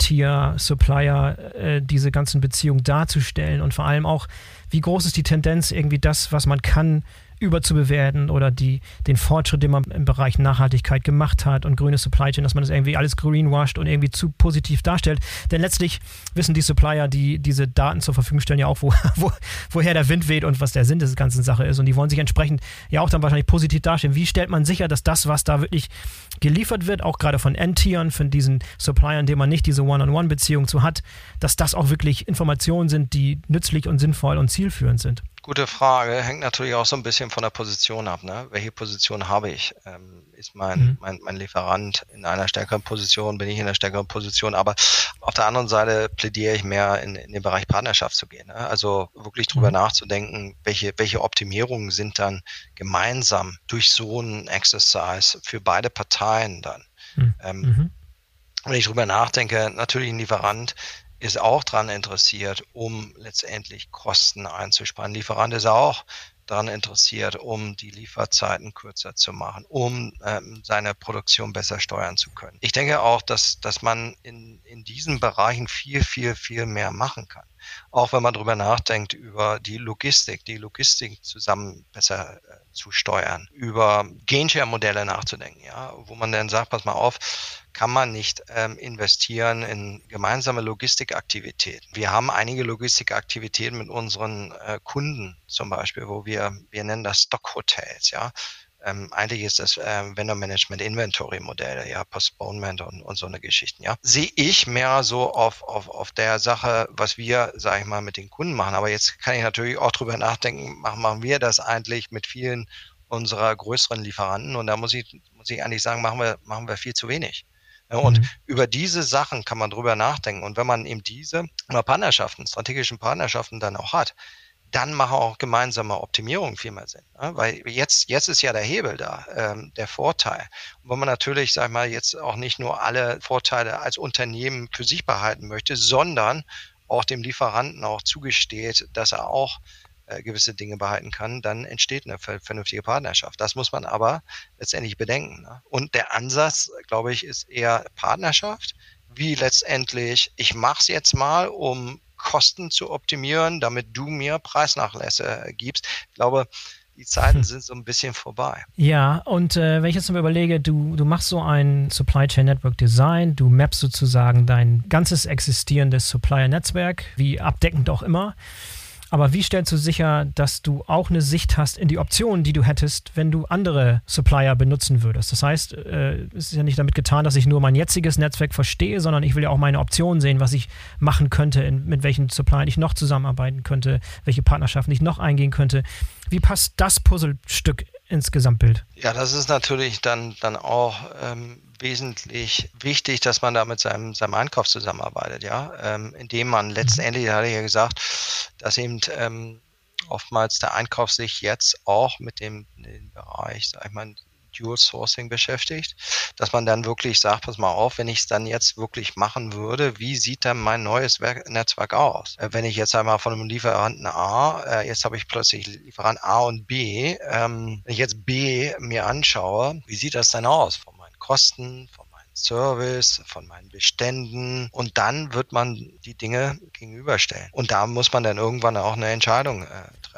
Speaker 1: N-Tier-Supplier, äh, diese ganzen Beziehungen darzustellen und vor allem auch, wie groß ist die Tendenz, irgendwie das, was man kann, überzubewerten oder die, den Fortschritt, den man im Bereich Nachhaltigkeit gemacht hat und grüne Supply Chain, dass man das irgendwie alles greenwashed und irgendwie zu positiv darstellt. Denn letztlich wissen die Supplier, die diese Daten zur Verfügung stellen, ja auch, wo, wo, woher der Wind weht und was der Sinn der ganzen Sache ist. Und die wollen sich entsprechend ja auch dann wahrscheinlich positiv darstellen. Wie stellt man sicher, dass das, was da wirklich geliefert wird, auch gerade von N-Tieren, von diesen Suppliern, denen man nicht diese One-on-One-Beziehung zu hat, dass das auch wirklich Informationen sind, die nützlich und sinnvoll und zielführend sind?
Speaker 2: Gute Frage. Hängt natürlich auch so ein bisschen von der Position ab, ne? Welche Position habe ich? Ähm, ist mein, mhm. mein, mein Lieferant in einer stärkeren Position? Bin ich in einer stärkeren Position? Aber auf der anderen Seite plädiere ich mehr in, in den Bereich Partnerschaft zu gehen, ne? Also wirklich drüber mhm. nachzudenken, welche, welche Optimierungen sind dann gemeinsam durch so einen Exercise für beide Parteien dann. Mhm. Ähm, wenn ich drüber nachdenke, natürlich ein Lieferant ist auch daran interessiert, um letztendlich Kosten einzusparen. Lieferant ist auch daran interessiert, um die Lieferzeiten kürzer zu machen, um ähm, seine Produktion besser steuern zu können. Ich denke auch, dass, dass man in, in diesen Bereichen viel, viel, viel mehr machen kann. Auch wenn man darüber nachdenkt, über die Logistik, die Logistik zusammen besser äh, zu steuern, über Gainshare-Modelle nachzudenken, ja, wo man dann sagt, pass mal auf, kann man nicht ähm, investieren in gemeinsame Logistikaktivitäten. Wir haben einige Logistikaktivitäten mit unseren äh, Kunden zum Beispiel, wo wir, wir nennen das Stock-Hotels, ja. Ähm, eigentlich ist das äh, Vendor-Management-Inventory-Modelle, ja, Postponement und, und so eine Geschichten, ja. Sehe ich mehr so auf, auf, auf der Sache, was wir, sage ich mal, mit den Kunden machen. Aber jetzt kann ich natürlich auch drüber nachdenken, machen, machen wir das eigentlich mit vielen unserer größeren Lieferanten? Und da muss ich, muss ich eigentlich sagen, machen wir, machen wir viel zu wenig. Und mhm. über diese Sachen kann man drüber nachdenken. Und wenn man eben diese Partnerschaften, strategischen Partnerschaften dann auch hat, dann machen auch gemeinsame Optimierungen viel mehr Sinn. Ne? Weil jetzt, jetzt ist ja der Hebel da, ähm, der Vorteil. Und wenn man natürlich, sag ich mal, jetzt auch nicht nur alle Vorteile als Unternehmen für sich behalten möchte, sondern auch dem Lieferanten auch zugesteht, dass er auch äh, gewisse Dinge behalten kann, dann entsteht eine vernünftige Partnerschaft. Das muss man aber letztendlich bedenken. Ne? Und der Ansatz, glaube ich, ist eher Partnerschaft, wie letztendlich, ich mache es jetzt mal, um Kosten zu optimieren, damit du mir Preisnachlässe gibst. Ich glaube, die Zeiten sind so ein bisschen vorbei.
Speaker 1: Ja, und äh, wenn ich jetzt mal überlege, du, du machst so ein Supply Chain Network Design, du mappst sozusagen dein ganzes existierendes Supplier-Netzwerk, wie abdeckend auch immer. Aber wie stellst du sicher, dass du auch eine Sicht hast in die Optionen, die du hättest, wenn du andere Supplier benutzen würdest? Das heißt, äh, es ist ja nicht damit getan, dass ich nur mein jetziges Netzwerk verstehe, sondern ich will ja auch meine Optionen sehen, was ich machen könnte, in, mit welchen Suppliern ich noch zusammenarbeiten könnte, welche Partnerschaften ich noch eingehen könnte. Wie passt das Puzzlestück ins Gesamtbild?
Speaker 2: Ja, das ist natürlich dann, dann auch ähm, wesentlich wichtig, dass man da mit seinem, seinem Einkauf zusammenarbeitet, ja, ähm, indem man letztendlich, da hatte ich ja gesagt, dass eben ähm, oftmals der Einkauf sich jetzt auch mit dem, dem Bereich, sag ich mal, Dual Sourcing beschäftigt, dass man dann wirklich sagt, pass mal auf, wenn ich es dann jetzt wirklich machen würde, wie sieht dann mein neues Werk- Netzwerk aus? Äh, wenn ich jetzt einmal von einem Lieferanten A, äh, jetzt habe ich plötzlich Lieferant A und B, ähm, wenn ich jetzt B mir anschaue, wie sieht das denn aus von meinen Kosten, von meinem Service, von meinen Beständen, und dann wird man die Dinge gegenüberstellen. Und da muss man dann irgendwann auch eine Entscheidung äh, treffen.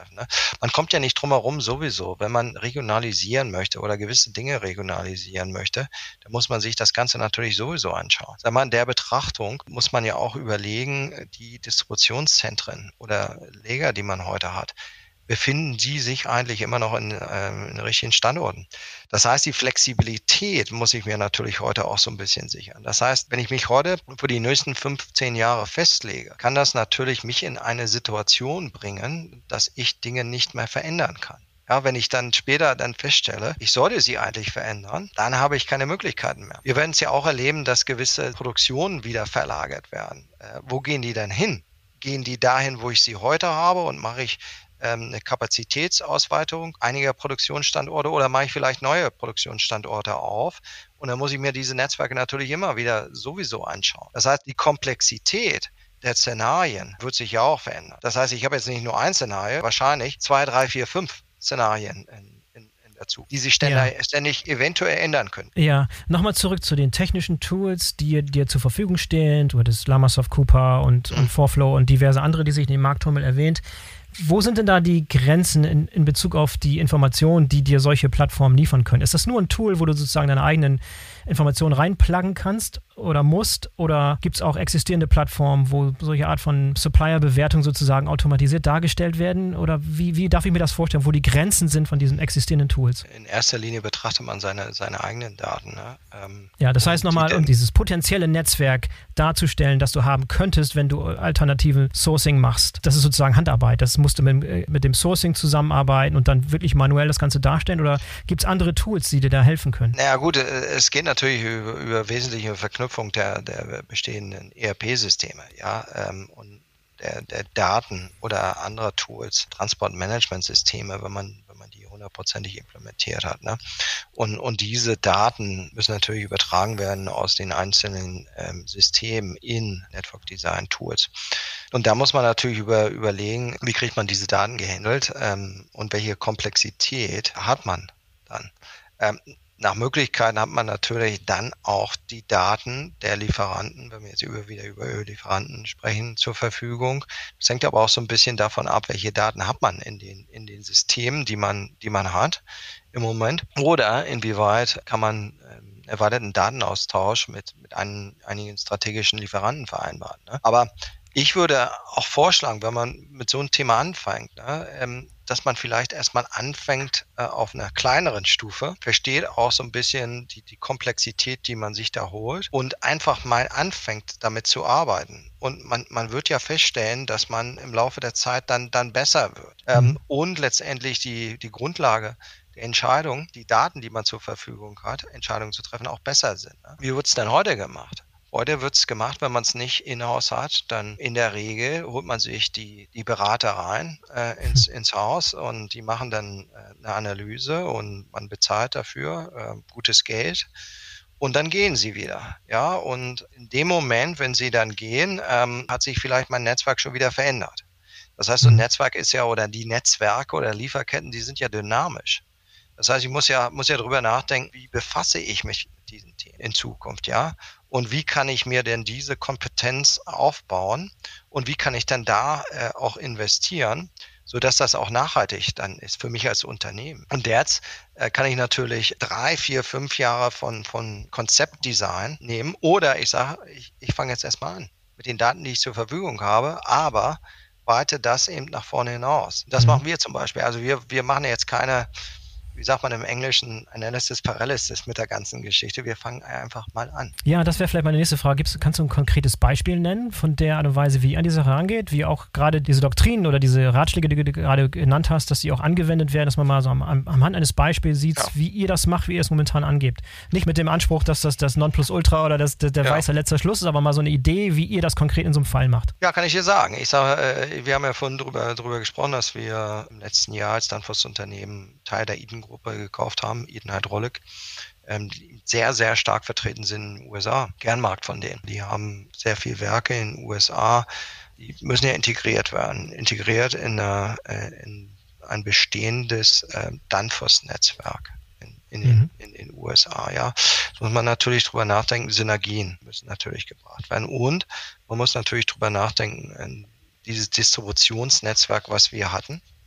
Speaker 2: treffen. Ne? Man kommt ja nicht drum herum sowieso, wenn man regionalisieren möchte oder gewisse Dinge regionalisieren möchte, dann muss man sich das Ganze natürlich sowieso anschauen. Sag mal, in der Betrachtung muss man ja auch überlegen, die Distributionszentren oder Lager, die man heute hat, befinden die sich eigentlich immer noch in, ähm, in richtigen Standorten. Das heißt, die Flexibilität muss ich mir natürlich heute auch so ein bisschen sichern. Das heißt, wenn ich mich heute für die nächsten fünfzehn Jahre festlege, kann das natürlich mich in eine Situation bringen, dass ich Dinge nicht mehr verändern kann. Ja, wenn ich dann später dann feststelle, ich sollte sie eigentlich verändern, dann habe ich keine Möglichkeiten mehr. Wir werden es ja auch erleben, dass gewisse Produktionen wieder verlagert werden. Äh, wo gehen die denn hin? Gehen die dahin, wo ich sie heute habe und mache ich eine Kapazitätsausweitung einiger Produktionsstandorte oder mache ich vielleicht neue Produktionsstandorte auf? Und dann muss ich mir diese Netzwerke natürlich immer wieder sowieso anschauen. Das heißt, die Komplexität der Szenarien wird sich ja auch verändern. Das heißt, ich habe jetzt nicht nur ein Szenario, wahrscheinlich zwei, drei, vier, fünf Szenarien in, in, in dazu, die sich ständig, ja. ständig eventuell ändern können.
Speaker 1: Ja, nochmal zurück zu den technischen Tools, die dir zur Verfügung stehen. Du hattest Llamasoft, Coupa und, mhm. und Forflow und diverse andere, die sich in dem Markttummel erwähnt. Wo sind denn da die Grenzen in, in Bezug auf die Informationen, die dir solche Plattformen liefern können? Ist das nur ein Tool, wo du sozusagen deine eigenen Informationen reinpluggen kannst oder musst? Oder gibt es auch existierende Plattformen, wo solche Art von Supplier-Bewertung sozusagen automatisiert dargestellt werden? Oder wie, wie darf ich mir das vorstellen, wo die Grenzen sind von diesen existierenden Tools?
Speaker 2: In erster Linie betrachtet man seine, seine eigenen Daten. Ne? Ähm,
Speaker 1: ja, das heißt nochmal, um dieses potenzielle Netzwerk darzustellen, das du haben könntest, wenn du alternative Sourcing machst. Das ist sozusagen Handarbeit. Das musst du mit, mit dem Sourcing zusammenarbeiten und dann wirklich manuell das Ganze darstellen? Oder gibt es andere Tools, die dir da helfen können?
Speaker 2: Naja gut, es geht natürlich über, über wesentliche Verknüpfung der, der bestehenden E R P-Systeme, ja, ähm, und der, der Daten oder anderer Tools, Transportmanagementsysteme, wenn man, wenn man die hundertprozentig implementiert hat. Ne? Und, und diese Daten müssen natürlich übertragen werden aus den einzelnen ähm, Systemen in Network Design Tools. Und da muss man natürlich über, überlegen, wie kriegt man diese Daten gehandelt ähm, und welche Komplexität hat man dann. Ähm, Nach Möglichkeiten hat man natürlich dann auch die Daten der Lieferanten, wenn wir jetzt über, wieder über Lieferanten sprechen, zur Verfügung. Das hängt aber auch so ein bisschen davon ab, welche Daten hat man in den, in den Systemen, die man, die man hat im Moment. Oder inwieweit kann man ähm, erweiterten Datenaustausch mit, mit ein, einigen strategischen Lieferanten vereinbaren. Ne? Aber ich würde auch vorschlagen, wenn man mit so einem Thema anfängt, ne, ähm, dass man vielleicht erstmal anfängt äh, auf einer kleineren Stufe, versteht auch so ein bisschen die, die Komplexität, die man sich da holt und einfach mal anfängt, damit zu arbeiten. Und man, man wird ja feststellen, dass man im Laufe der Zeit dann, dann besser wird. Ähm, mhm. Und letztendlich die, die Grundlage der Entscheidung, die Daten, die man zur Verfügung hat, Entscheidungen zu treffen, auch besser sind. Ne? Wie wird es denn heute gemacht? Heute wird es gemacht, wenn man es nicht in-house hat, dann in der Regel holt man sich die, die Berater rein äh, ins, ins Haus und die machen dann äh, eine Analyse und man bezahlt dafür äh, gutes Geld und dann gehen sie wieder. Ja, und in dem Moment, wenn sie dann gehen, ähm, hat sich vielleicht mein Netzwerk schon wieder verändert. Das heißt, so ein Netzwerk ist ja, oder die Netzwerke oder Lieferketten, die sind ja dynamisch. Das heißt, ich muss ja, muss ja drüber nachdenken, wie befasse ich mich mit diesen Themen in Zukunft, ja? Und wie kann ich mir denn diese Kompetenz aufbauen und wie kann ich dann da äh, auch investieren, sodass das auch nachhaltig dann ist für mich als Unternehmen. Und jetzt äh, kann ich natürlich drei, vier, fünf Jahre von, von Konzeptdesign nehmen oder ich sage, ich, ich fange jetzt erstmal an mit den Daten, die ich zur Verfügung habe, aber weite das eben nach vorne hinaus. Das mhm. machen wir zum Beispiel. Also wir, wir machen jetzt keine, wie sagt man im Englischen, Analysis Paralysis mit der ganzen Geschichte. Wir fangen einfach mal an.
Speaker 1: Ja, das wäre vielleicht meine nächste Frage. Gibt's, kannst du ein konkretes Beispiel nennen von der Art und Weise, wie ihr an die Sache rangeht, wie auch gerade diese Doktrinen oder diese Ratschläge, die du gerade genannt hast, dass die auch angewendet werden, dass man mal so am, am, am Hand eines Beispiels sieht, ja. wie ihr das macht, wie ihr es momentan angebt. Nicht mit dem Anspruch, dass das das Nonplusultra oder das, der, der ja. weiße letzter Schluss ist, aber mal so eine Idee, wie ihr das konkret in so einem Fall macht.
Speaker 2: Ja, kann ich dir sagen. Ich sage, wir haben ja vorhin drüber, drüber gesprochen, dass wir im letzten Jahr als Danfoss-Unternehmen Teil der Eaton-Gruppe gekauft haben, Eaton Hydraulic, ähm, die sehr, sehr stark vertreten sind in den U S A. Kernmarkt von denen. Die haben sehr viele Werke in den U S A, die müssen ja integriert werden. Integriert in, eine, in ein bestehendes äh, Danfoss-Netzwerk in, in, mhm. in, in den U S A. Ja. Da muss man natürlich drüber nachdenken, Synergien müssen natürlich gebracht werden. Und man muss natürlich drüber nachdenken, dieses Distributionsnetzwerk, was wir hatten,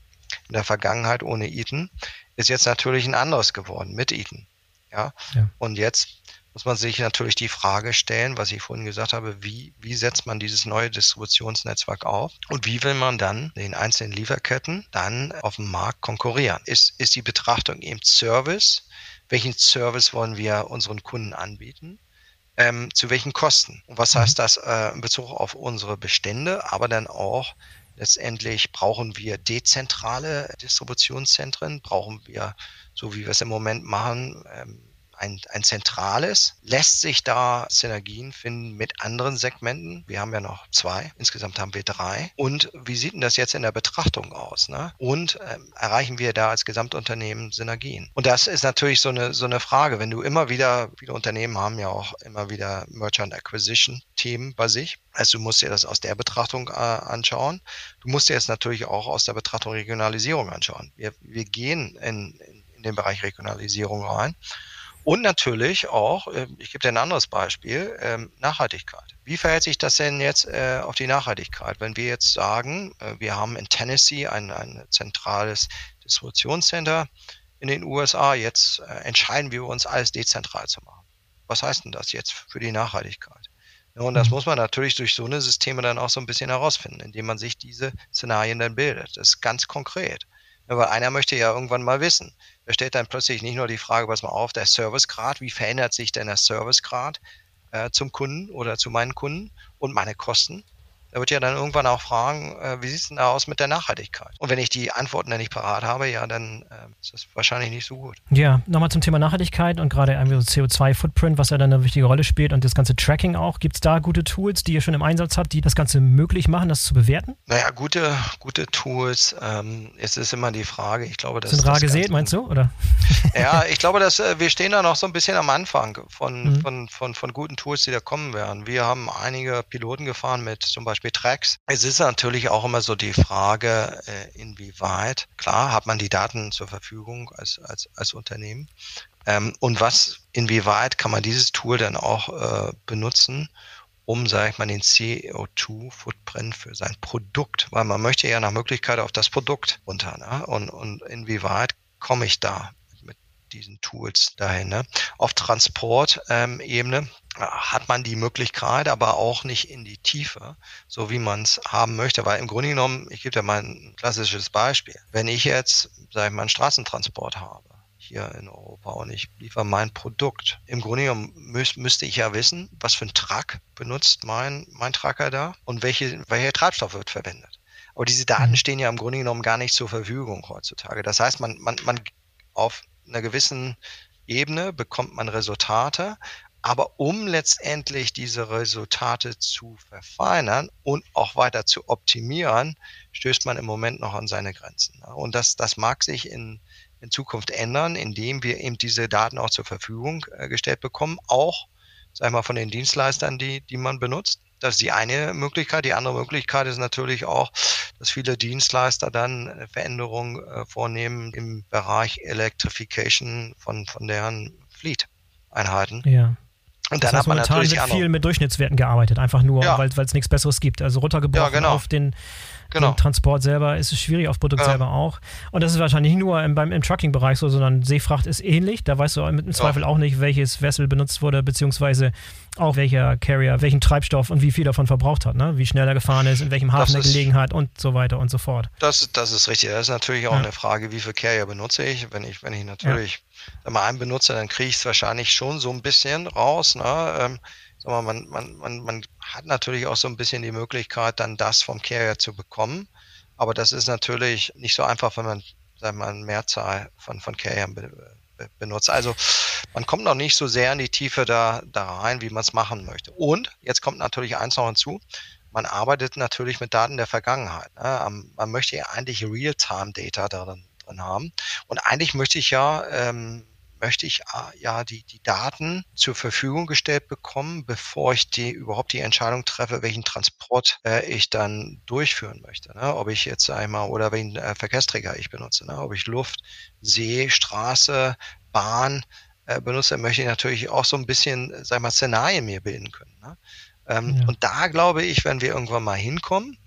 Speaker 2: in der Vergangenheit ohne Eaton, ist jetzt natürlich ein anderes geworden mit Eaton. Ja? Ja. Und jetzt muss man sich natürlich die Frage stellen, was ich vorhin gesagt habe, wie, wie setzt man dieses neue Distributionsnetzwerk auf und wie will man dann den einzelnen Lieferketten dann auf dem Markt konkurrieren? Ist, ist die Betrachtung eben Service? Welchen Service wollen wir unseren Kunden anbieten? Ähm, zu welchen Kosten? Und was heißt das äh, in Bezug auf unsere Bestände, aber dann auch letztendlich brauchen wir dezentrale Distributionszentren, brauchen wir, so wie wir es im Moment machen, ähm, Ein, ein zentrales, lässt sich da Synergien finden mit anderen Segmenten. Wir haben ja noch zwei, insgesamt haben wir drei. Und wie sieht denn das jetzt in der Betrachtung aus? Ne? Und ähm, erreichen wir da als Gesamtunternehmen Synergien? Und das ist natürlich so eine, so eine Frage, wenn du immer wieder, viele Unternehmen haben ja auch immer wieder Merchant Acquisition Themen bei sich. Also du musst dir das aus der Betrachtung äh, anschauen. Du musst dir jetzt natürlich auch aus der Betrachtung Regionalisierung anschauen. Wir, wir gehen in, in, in den Bereich Regionalisierung rein. Und natürlich auch, ich gebe dir ein anderes Beispiel, Nachhaltigkeit. Wie verhält sich das denn jetzt auf die Nachhaltigkeit? Wenn wir jetzt sagen, wir haben in Tennessee ein, ein zentrales Distributionscenter in den U S A, jetzt entscheiden wir uns, alles dezentral zu machen. Was heißt denn das jetzt für die Nachhaltigkeit? Und das muss man natürlich durch so eine Systeme dann auch so ein bisschen herausfinden, indem man sich diese Szenarien dann bildet. Das ist ganz konkret. Ja, weil einer möchte ja irgendwann mal wissen. Da stellt dann plötzlich nicht nur die Frage, pass mal auf, der Servicegrad, wie verändert sich denn der Servicegrad äh, zum Kunden oder zu meinen Kunden und meine Kosten? Da wird ja dann irgendwann auch fragen, äh, wie sieht es denn da aus mit der Nachhaltigkeit? Und wenn ich die Antworten dann nicht parat habe, ja, dann äh, ist das wahrscheinlich nicht so gut.
Speaker 1: Ja, nochmal zum Thema Nachhaltigkeit und gerade irgendwie so C O zwei Footprint, was ja dann eine wichtige Rolle spielt und das ganze Tracking auch. Gibt es da gute Tools, die ihr schon im Einsatz habt, die das Ganze möglich machen, das zu bewerten?
Speaker 2: Naja, gute, gute Tools. Ähm, es ist immer die Frage, ich glaube, das
Speaker 1: sind rar gesät, meinst du, oder?
Speaker 2: Ja, ich glaube, dass äh, wir stehen da noch so ein bisschen am Anfang von, mhm. von, von, von guten Tools, die da kommen werden. Wir haben einige Piloten gefahren mit zum Beispiel Tracks. Es ist natürlich auch immer so die Frage, äh, inwieweit, klar, hat man die Daten zur Verfügung als, als, als Unternehmen. Ähm, und was, inwieweit kann man dieses Tool dann auch äh, benutzen, um, sage ich mal, den C O zwei Footprint für sein Produkt, weil man möchte ja nach Möglichkeit auf das Produkt runter. Ne? Und, und inwieweit komme ich da mit diesen Tools dahin? Ne? Auf Transportebene ähm, hat man die Möglichkeit, aber auch nicht in die Tiefe, so wie man es haben möchte. Weil im Grunde genommen, ich gebe dir mal ein klassisches Beispiel. Wenn ich jetzt, sage ich mal, einen Straßentransport habe, hier in Europa und ich liefere mein Produkt. Im Grunde genommen müß, müsste ich ja wissen, was für ein Truck benutzt mein, mein Trucker da und welche, welcher Treibstoff wird verwendet. Aber diese Daten stehen ja im Grunde genommen gar nicht zur Verfügung heutzutage. Das heißt, man, man, man auf einer gewissen Ebene bekommt man Resultate, aber um letztendlich diese Resultate zu verfeinern und auch weiter zu optimieren, stößt man im Moment noch an seine Grenzen. Und das, das mag sich in in Zukunft ändern, indem wir eben diese Daten auch zur Verfügung äh, gestellt bekommen, auch, sag ich mal, von den Dienstleistern, die, die man benutzt. Das ist die eine Möglichkeit. Die andere Möglichkeit ist natürlich auch, dass viele Dienstleister dann eine Veränderung äh, vornehmen im Bereich Electrification von, von deren Fleet-Einheiten.
Speaker 1: Ja.
Speaker 2: Und
Speaker 1: das
Speaker 2: dann
Speaker 1: heißt,
Speaker 2: hat man
Speaker 1: momentan
Speaker 2: natürlich
Speaker 1: wird viel mit Durchschnittswerten gearbeitet, einfach nur,
Speaker 2: ja.
Speaker 1: weil es nichts Besseres gibt. Also runtergebrochen
Speaker 2: ja, genau.
Speaker 1: auf den,
Speaker 2: genau.
Speaker 1: den Transport selber ist es schwierig, auf Produkt ja. selber auch. Und das ist wahrscheinlich nicht nur im, beim, im Trucking-Bereich so, sondern Seefracht ist ähnlich. Da weißt du im ja. Zweifel auch nicht, welches Vessel benutzt wurde, beziehungsweise auch welcher Carrier, welchen Treibstoff und wie viel davon verbraucht hat, ne? Wie schnell er gefahren ist, in welchem Hafen er gelegen hat und so weiter und so fort.
Speaker 2: Das, das ist richtig. Das ist natürlich auch ja. eine Frage, wie viel Carrier benutze ich. Wenn ich, wenn ich natürlich ja. mal einen benutze, dann kriege ich es wahrscheinlich schon so ein bisschen raus. Ne? Ähm, sag mal, man, man, man, man hat natürlich auch so ein bisschen die Möglichkeit, dann das vom Carrier zu bekommen. Aber das ist natürlich nicht so einfach, wenn man, sagen wir mal, eine Mehrzahl von, von Carriern be, be, benutzt. Also man kommt noch nicht so sehr in die Tiefe da, da rein, wie man es machen möchte. Und jetzt kommt natürlich eins noch hinzu. Man arbeitet natürlich mit Daten der Vergangenheit. Ne? Man möchte ja eigentlich Real-Time-Data darin drin haben. Und eigentlich möchte ich ja, ähm, möchte ich ja die, die Daten zur Verfügung gestellt bekommen, bevor ich die überhaupt die Entscheidung treffe, welchen Transport äh, ich dann durchführen möchte. Ne? Ob ich jetzt einmal oder welchen äh, Verkehrsträger ich benutze. Ne? Ob ich Luft, See, Straße, Bahn äh, benutze, möchte ich natürlich auch so ein bisschen, sag ich mal, Szenarien mir bilden können. Ne? Ähm, ja. Und da glaube ich, wenn wir irgendwann mal hinkommen,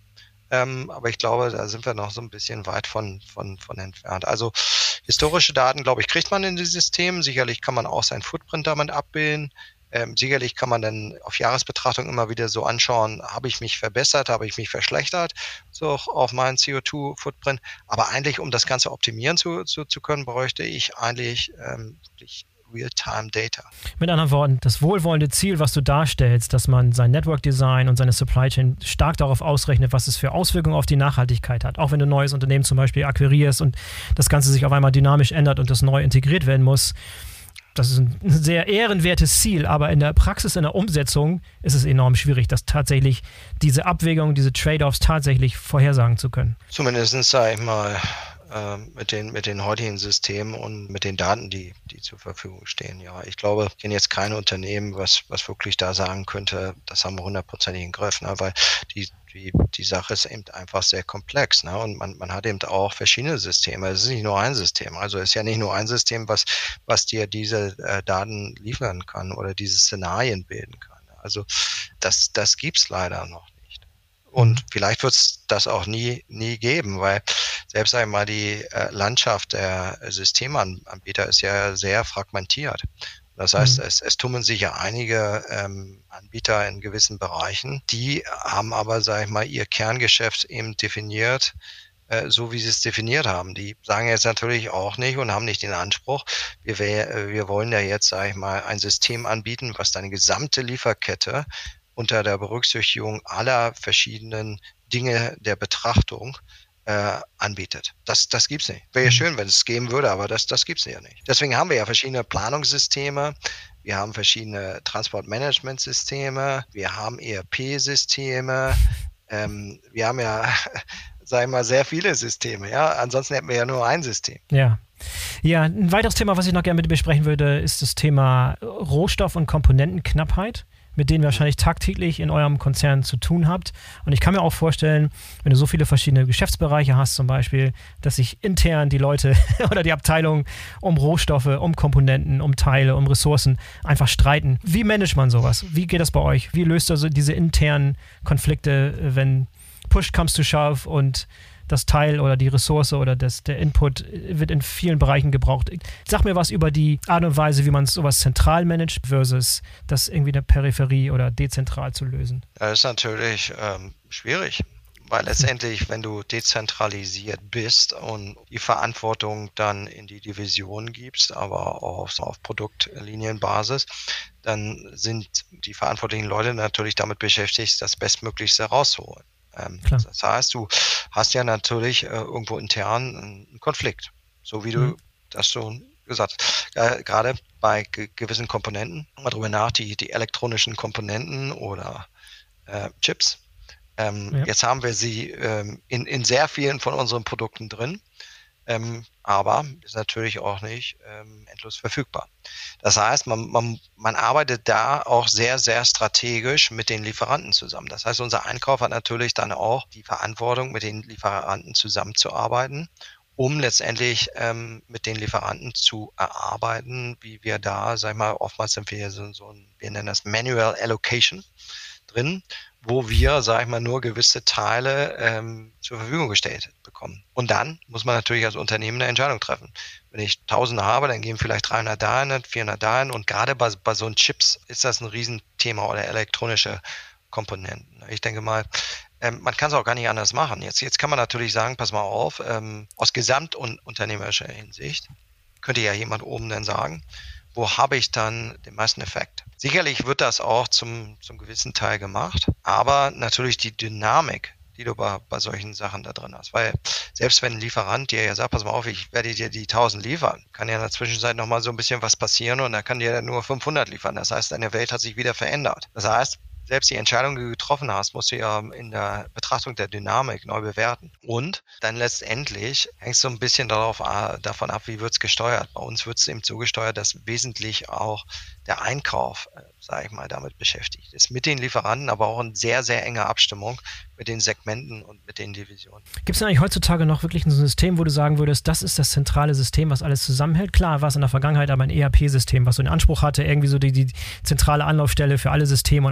Speaker 2: Ähm, aber ich glaube, da sind wir noch so ein bisschen weit von, von, von entfernt. Also historische Daten, glaube ich, kriegt man in die Systeme. Sicherlich kann man auch seinen Footprint damit abbilden. Ähm, sicherlich kann man dann auf Jahresbetrachtung immer wieder so anschauen, habe ich mich verbessert, habe ich mich verschlechtert, so auf meinen C O zwei Footprint. Aber eigentlich, um das Ganze optimieren zu, zu, zu können, bräuchte ich eigentlich ähm, wirklich Real-Time-Data.
Speaker 1: Mit anderen Worten, das wohlwollende Ziel, was du darstellst, dass man sein Network-Design und seine Supply Chain stark darauf ausrechnet, was es für Auswirkungen auf die Nachhaltigkeit hat. Auch wenn du ein neues Unternehmen zum Beispiel akquirierst und das Ganze sich auf einmal dynamisch ändert und das neu integriert werden muss. Das ist ein sehr ehrenwertes Ziel, aber in der Praxis, in der Umsetzung ist es enorm schwierig, das tatsächlich, diese Abwägungen, diese Trade-offs tatsächlich vorhersagen zu können.
Speaker 2: Zumindest, sage ich mal, mit den, mit den heutigen Systemen und mit den Daten, die, die zur Verfügung stehen. Ja, ich glaube, ich kenne jetzt kein Unternehmen, was, was wirklich da sagen könnte, das haben wir hundertprozentig im Griff, ne? Weil die, die, die Sache ist eben einfach sehr komplex, ne? Und man, man hat eben auch verschiedene Systeme. Es ist nicht nur ein System. Also es ist ja nicht nur ein System, was, was dir diese äh, Daten liefern kann oder diese Szenarien bilden kann. Also das, das gibt's leider noch nicht. Und vielleicht wird es das auch nie, nie geben, weil selbst einmal die äh, Landschaft der Systemanbieter ist ja sehr fragmentiert. Das heißt, mhm. es, es tummeln sich ja einige ähm, Anbieter in gewissen Bereichen, die haben aber, sage ich mal, ihr Kerngeschäft eben definiert, äh, so wie sie es definiert haben. Die sagen jetzt natürlich auch nicht und haben nicht den Anspruch, wir, wir wollen ja jetzt, sage ich mal, ein System anbieten, was deine gesamte Lieferkette unter der Berücksichtigung aller verschiedenen Dinge der Betrachtung äh, anbietet. Das, das gibt's nicht. Wäre ja schön, wenn es geben würde, aber das, das gibt's ja nicht. Deswegen haben wir ja verschiedene Planungssysteme, wir haben verschiedene Transportmanagementsysteme, wir haben E R P-Systeme, ähm, wir haben ja, sag ich mal, sehr viele Systeme. Ja, ansonsten hätten wir ja nur ein System.
Speaker 1: Ja. Ja, ein weiteres Thema, was ich noch gerne mit dir besprechen würde, ist das Thema Rohstoff- und Komponentenknappheit, mit denen ihr wahrscheinlich tagtäglich in eurem Konzern zu tun habt. Und ich kann mir auch vorstellen, wenn du so viele verschiedene Geschäftsbereiche hast zum Beispiel, dass sich intern die Leute oder die Abteilungen um Rohstoffe, um Komponenten, um Teile, um Ressourcen einfach streiten. Wie managt man sowas? Wie geht das bei euch? Wie löst ihr so diese internen Konflikte, wenn Push comes to shove und das Teil oder die Ressource oder das, der Input wird in vielen Bereichen gebraucht. Sag mir was über die Art und Weise, wie man sowas zentral managt versus das irgendwie in der Peripherie oder dezentral zu lösen.
Speaker 2: Das ist natürlich ähm, schwierig, weil letztendlich, wenn du dezentralisiert bist und die Verantwortung dann in die Division gibst, aber auch auf, auf Produktlinienbasis, dann sind die verantwortlichen Leute natürlich damit beschäftigt, das Bestmöglichste rauszuholen. Ähm, das heißt, du hast ja natürlich äh, irgendwo intern einen Konflikt, so wie du mhm. das schon gesagt hast. Äh, gerade bei ge- gewissen Komponenten, mal drüber nach, die, die elektronischen Komponenten oder äh, Chips. Ähm, ja. Jetzt haben wir sie ähm, in, in sehr vielen von unseren Produkten drin, ähm, aber ist natürlich auch nicht ähm, endlos verfügbar. Das heißt, man, man, man arbeitet da auch sehr, sehr strategisch mit den Lieferanten zusammen. Das heißt, unser Einkauf hat natürlich dann auch die Verantwortung, mit den Lieferanten zusammenzuarbeiten, um letztendlich ähm, mit den Lieferanten zu erarbeiten, wie wir da, sag ich mal, oftmals sind wir so, so ein, wir nennen das Manual Allocation drin, wo wir, sag ich mal, nur gewisse Teile ähm, zur Verfügung gestellt bekommen. Und dann muss man natürlich als Unternehmen eine Entscheidung treffen. Wenn ich Tausende habe, dann gehen vielleicht dreihundert dahin, vierhundert dahin. Und gerade bei, bei so einem Chips ist das ein Riesenthema oder elektronische Komponenten. Ich denke mal, ähm, man kann es auch gar nicht anders machen. Jetzt, jetzt kann man natürlich sagen, pass mal auf, ähm, aus gesamt- und unternehmerischer Hinsicht könnte ja jemand oben dann sagen, wo habe ich dann den meisten Effekt? Sicherlich wird das auch zum, zum gewissen Teil gemacht, aber natürlich die Dynamik, die du bei, bei solchen Sachen da drin hast. Weil selbst wenn ein Lieferant dir ja sagt, pass mal auf, ich werde dir die tausend liefern, kann ja in der Zwischenzeit nochmal so ein bisschen was passieren und dann kann dir nur fünfhundert liefern. Das heißt, deine Welt hat sich wieder verändert. Das heißt, selbst die Entscheidung, die du getroffen hast, musst du ja in der Betrachtung der Dynamik neu bewerten. Und dann letztendlich hängt es so ein bisschen darauf, davon ab, wie wird es gesteuert. Bei uns wird es eben so gesteuert, dass wesentlich auch der Einkauf, äh, sage ich mal, damit beschäftigt ist. Mit den Lieferanten, aber auch in sehr, sehr enger Abstimmung mit den Segmenten und mit den Divisionen.
Speaker 1: Gibt es denn eigentlich heutzutage noch wirklich ein System, wo du sagen würdest, das ist das zentrale System, was alles zusammenhält? Klar war es in der Vergangenheit aber ein E R P-System, was so den Anspruch hatte, irgendwie so die, die zentrale Anlaufstelle für alle Systeme und alles fließt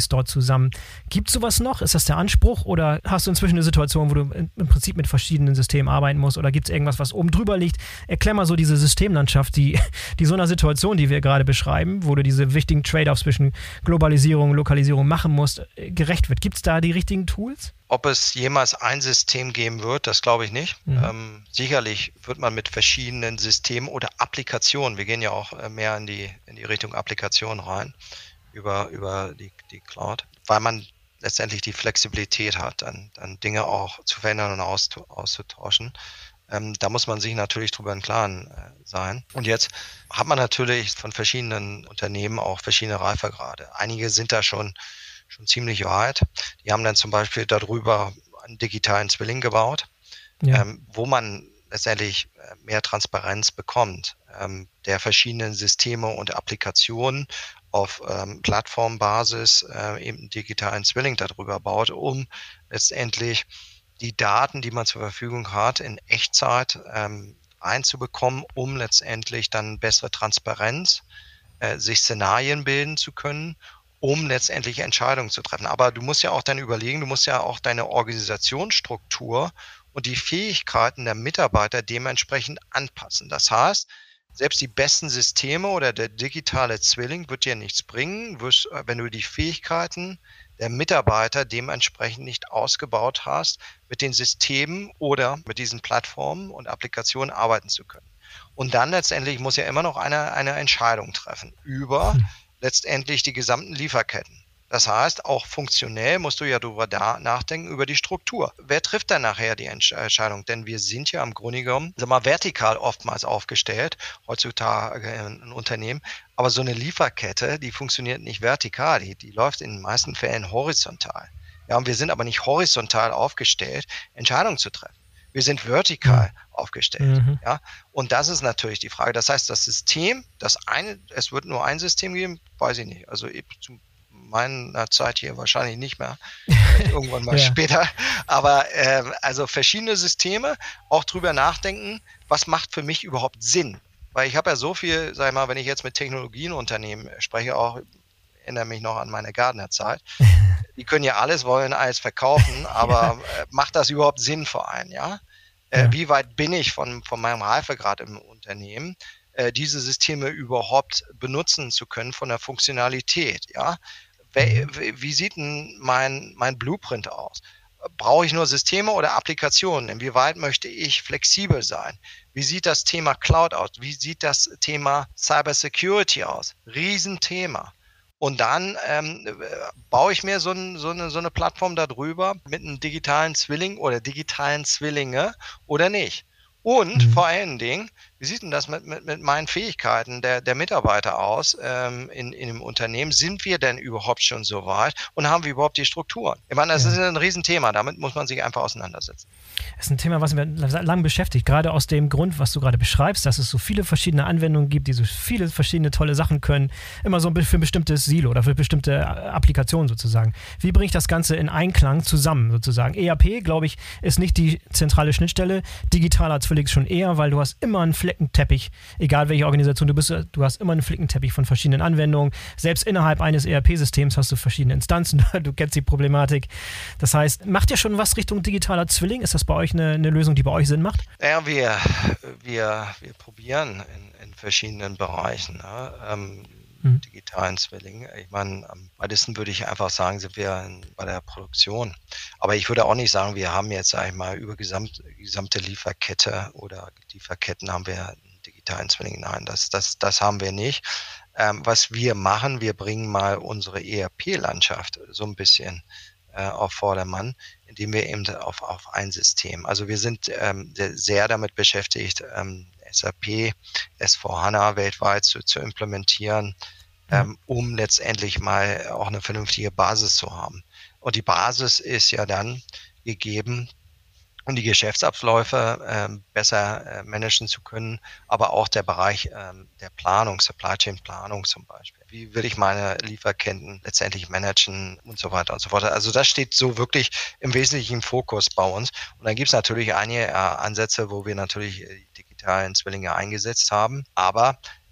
Speaker 1: alles dort zusammen. Gibt es sowas noch? Ist das der Anspruch oder hast du inzwischen eine Situation, wo du im Prinzip mit verschiedenen Systemen arbeiten musst oder gibt es irgendwas, was oben drüber liegt? Erklär mal so diese Systemlandschaft, die, die so einer Situation, die wir gerade beschreiben, wo du diese wichtigen Trade-offs zwischen Globalisierung und Lokalisierung machen musst, gerecht wird. Gibt es da die richtigen Tools?
Speaker 2: Ob es jemals ein System geben wird, das glaube ich nicht. Mhm. Ähm, sicherlich wird man mit verschiedenen Systemen oder Applikationen, wir gehen ja auch mehr in die, in die Richtung Applikation rein, über, über die, die Cloud, weil man letztendlich die Flexibilität hat, dann, dann Dinge auch zu verändern und auszutauschen. Ähm, da muss man sich natürlich drüber im Klaren äh, sein. Und jetzt hat man natürlich von verschiedenen Unternehmen auch verschiedene Reifegrade. Einige sind da schon schon ziemlich weit. Die haben dann zum Beispiel darüber einen digitalen Zwilling gebaut, ja. ähm, wo man letztendlich mehr Transparenz bekommt, ähm, der verschiedenen Systeme und Applikationen auf ähm, Plattformbasis äh, eben einen digitalen Zwilling darüber baut, um letztendlich die Daten, die man zur Verfügung hat, in Echtzeit ähm, einzubekommen, um letztendlich dann bessere Transparenz, äh, sich Szenarien bilden zu können, um letztendlich Entscheidungen zu treffen. Aber du musst ja auch dann überlegen, du musst ja auch deine Organisationsstruktur und die Fähigkeiten der Mitarbeiter dementsprechend anpassen. Das heißt, selbst die besten Systeme oder der digitale Zwilling wird dir nichts bringen, wenn du die Fähigkeiten der Mitarbeiter dementsprechend nicht ausgebaut hast, mit den Systemen oder mit diesen Plattformen und Applikationen arbeiten zu können. Und dann letztendlich muss ja immer noch eine, eine Entscheidung treffen über hm. letztendlich die gesamten Lieferketten. Das heißt, auch funktionell musst du ja darüber da nachdenken, über die Struktur. Wer trifft dann nachher die Entscheidung? Denn wir sind ja im Grunde genommen, sag mal, vertikal oftmals aufgestellt, heutzutage in Unternehmen. Aber so eine Lieferkette, die funktioniert nicht vertikal, die, die läuft in den meisten Fällen horizontal. Ja, und wir sind aber nicht horizontal aufgestellt, Entscheidungen zu treffen. Wir sind vertikal mhm. aufgestellt. Mhm. Ja? Und das ist natürlich die Frage. Das heißt, das System, das eine, es wird nur ein System geben, weiß ich nicht. Also zu meiner Zeit hier wahrscheinlich nicht mehr. Irgendwann mal ja. später. Aber äh, also verschiedene Systeme, auch drüber nachdenken, was macht für mich überhaupt Sinn? Weil ich habe ja so viel, sag ich mal, wenn ich jetzt mit Technologienunternehmen spreche, auch erinnere mich noch an meine Gartner-Zeit. Die können ja alles, wollen alles verkaufen, aber ja. äh, macht das überhaupt Sinn für einen, ja? Äh, ja. Wie weit bin ich von, von meinem Reifegrad im Unternehmen, äh, diese Systeme überhaupt benutzen zu können von der Funktionalität, ja? Wie, wie sieht denn mein, mein Blueprint aus? Brauche ich nur Systeme oder Applikationen? Inwieweit möchte ich flexibel sein? Wie sieht das Thema Cloud aus? Wie sieht das Thema Cybersecurity aus? Riesenthema. Und dann ähm, baue ich mir so, ein, so, eine, so eine Plattform darüber mit einem digitalen Zwilling oder digitalen Zwillinge oder nicht. Und mhm. vor allen Dingen, wie sieht denn das mit, mit, mit meinen Fähigkeiten der, der Mitarbeiter aus ähm, in, in dem Unternehmen? Sind wir denn überhaupt schon so weit und haben wir überhaupt die Strukturen? Ich meine, das ja. ist ein Riesenthema, damit muss man sich einfach auseinandersetzen.
Speaker 1: Das ist ein Thema, was mir lange beschäftigt, gerade aus dem Grund, was du gerade beschreibst, dass es so viele verschiedene Anwendungen gibt, die so viele verschiedene tolle Sachen können, immer so für ein bestimmtes Silo oder für bestimmte Applikationen sozusagen. Wie bringe ich das Ganze in Einklang zusammen sozusagen? E R P, glaube ich, ist nicht die zentrale Schnittstelle, digitaler Zwilling schon eher, weil du hast immer einen Flickenteppich, egal welche Organisation du bist, du hast immer einen Flickenteppich von verschiedenen Anwendungen. Selbst innerhalb eines E R P-Systems hast du verschiedene Instanzen, du kennst die Problematik. Das heißt, macht ihr schon was Richtung digitaler Zwilling? Ist das bei euch eine, eine Lösung, die bei euch Sinn macht?
Speaker 2: Ja, wir, wir, wir probieren in, in verschiedenen Bereichen, ne? ähm, hm. digitalen Zwilling. Ich meine, am weitesten würde ich einfach sagen, sind wir in, bei der Produktion. Aber ich würde auch nicht sagen, wir haben jetzt, sag ich mal, über gesamt, gesamte Lieferkette oder Lieferketten haben wir einen digitalen Zwilling. Nein, das, das, das haben wir nicht. Ähm, was wir machen, wir bringen mal unsere E R P-Landschaft so ein bisschen äh, auf Vordermann, indem wir eben auf, auf ein System, also wir sind ähm, sehr damit beschäftigt, ähm, S A P, S vier HANA weltweit zu, zu implementieren, ähm, um letztendlich mal auch eine vernünftige Basis zu haben. Und die Basis ist ja dann gegeben, um die Geschäftsabläufe ähm, besser äh, managen zu können, aber auch der Bereich ähm, der Planung, Supply Chain Planung zum Beispiel. Wie will ich meine Lieferketten letztendlich managen und so weiter und so fort. Also das steht so wirklich im Wesentlichen im Fokus bei uns. Und dann gibt es natürlich einige äh, Ansätze, wo wir natürlich äh, digitalen Zwillinge eingesetzt haben, aber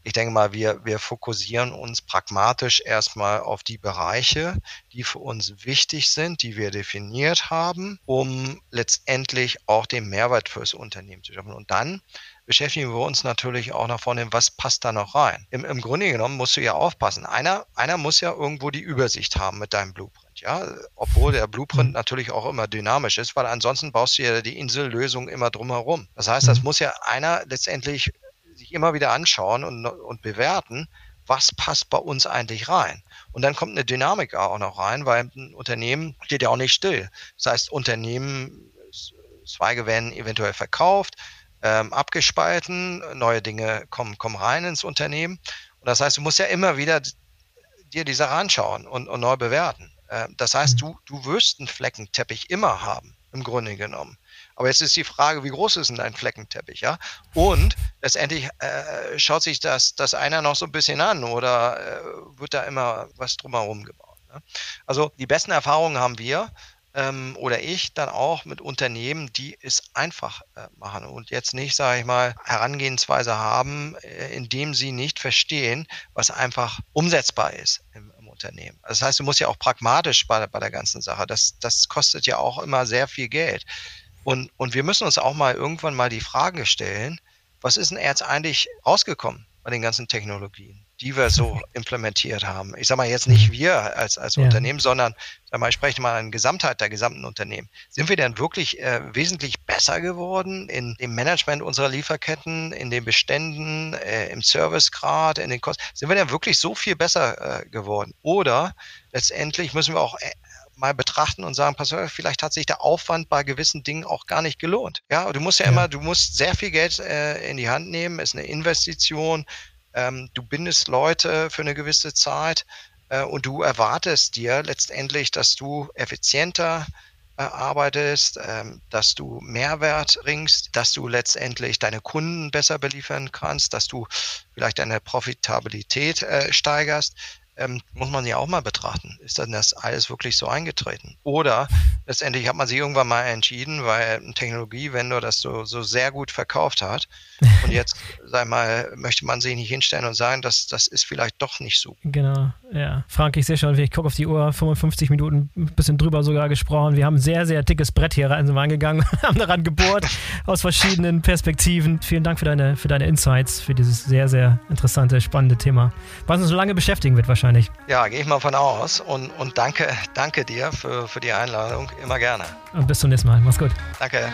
Speaker 2: ich denke mal, wir, wir fokussieren uns pragmatisch erstmal auf die Bereiche, die für uns wichtig sind, die wir definiert haben, um letztendlich auch den Mehrwert fürs Unternehmen zu schaffen. Und dann beschäftigen wir uns natürlich auch nach vorne, was passt da noch rein. Im, im Grunde genommen musst du ja aufpassen. Einer, einer muss ja irgendwo die Übersicht haben mit deinem Blueprint, ja, obwohl der Blueprint natürlich auch immer dynamisch ist, weil ansonsten baust du ja die Insellösung immer drumherum. Das heißt, das muss ja einer letztendlich sich immer wieder anschauen und, und bewerten, was passt bei uns eigentlich rein. Und dann kommt eine Dynamik auch noch rein, weil ein Unternehmen steht ja auch nicht still. Das heißt, Unternehmen, Zweige werden eventuell verkauft, ähm, abgespalten, neue Dinge kommen, kommen rein ins Unternehmen. Und das heißt, du musst ja immer wieder dir die Sache anschauen und, und neu bewerten. Ähm, das heißt, du, du wirst einen Fleckenteppich immer haben, im Grunde genommen. Aber jetzt ist die Frage, wie groß ist denn dein Fleckenteppich, ja? Und letztendlich äh, schaut sich das, das einer noch so ein bisschen an oder äh, wird da immer was drumherum gebaut, ne? Also die besten Erfahrungen haben wir ähm, oder ich dann auch mit Unternehmen, die es einfach äh, machen und jetzt nicht, sage ich mal, Herangehensweise haben, äh, indem sie nicht verstehen, was einfach umsetzbar ist im, im Unternehmen. Also das heißt, du musst ja auch pragmatisch bei, bei der ganzen Sache. Das, das kostet ja auch immer sehr viel Geld. Und, und wir müssen uns auch mal irgendwann mal die Frage stellen, was ist denn jetzt eigentlich rausgekommen bei den ganzen Technologien, die wir so implementiert haben? Ich sage mal jetzt nicht wir als, als ja. Unternehmen, sondern sag mal, ich spreche mal an Gesamtheit der gesamten Unternehmen. Sind wir denn wirklich äh, wesentlich besser geworden in dem Management unserer Lieferketten, in den Beständen, äh, im Servicegrad, in den Kosten? Sind wir denn wirklich so viel besser äh, geworden? Oder letztendlich müssen wir auch äh, mal betrachten und sagen, pass auf, vielleicht hat sich der Aufwand bei gewissen Dingen auch gar nicht gelohnt. Ja, du musst ja, ja. immer, du musst sehr viel Geld äh, in die Hand nehmen, ist eine Investition, ähm, du bindest Leute für eine gewisse Zeit äh, und du erwartest dir letztendlich, dass du effizienter äh, arbeitest, ähm, dass du Mehrwert bringst, dass du letztendlich deine Kunden besser beliefern kannst, dass du vielleicht deine Profitabilität äh, steigerst. Ähm, muss man ja auch mal betrachten. Ist dann das alles wirklich so eingetreten? Oder letztendlich hat man sich irgendwann mal entschieden, weil ein Technologievendor das so, so sehr gut verkauft hat und jetzt, sag mal, möchte man sich nicht hinstellen und sagen, dass das ist vielleicht doch nicht so.
Speaker 1: Genau, ja. Frank, ich sehe schon, ich gucke auf die Uhr, fünfundfünfzig Minuten, ein bisschen drüber sogar gesprochen. Wir haben ein sehr, sehr dickes Brett hier rein, sind wir angegangen, haben daran gebohrt, aus verschiedenen Perspektiven. Vielen Dank für deine, für deine Insights, für dieses sehr, sehr interessante, spannende Thema, was uns so lange beschäftigen wird wahrscheinlich.
Speaker 2: Ja, gehe ich mal von aus und, und danke, danke dir für, für die Einladung, immer gerne.
Speaker 1: Und bis zum nächsten Mal, mach's gut.
Speaker 2: Danke.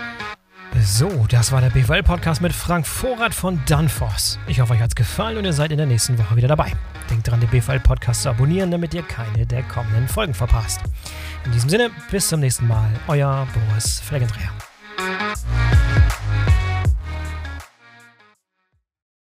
Speaker 1: So, das war der B V L-Podcast mit Frank Vorath von Danfoss. Ich hoffe, euch hat's gefallen und ihr seid in der nächsten Woche wieder dabei. Denkt dran, den B V L-Podcast zu abonnieren, damit ihr keine der kommenden Folgen verpasst. In diesem Sinne, bis zum nächsten Mal, euer Boris Felgendreher.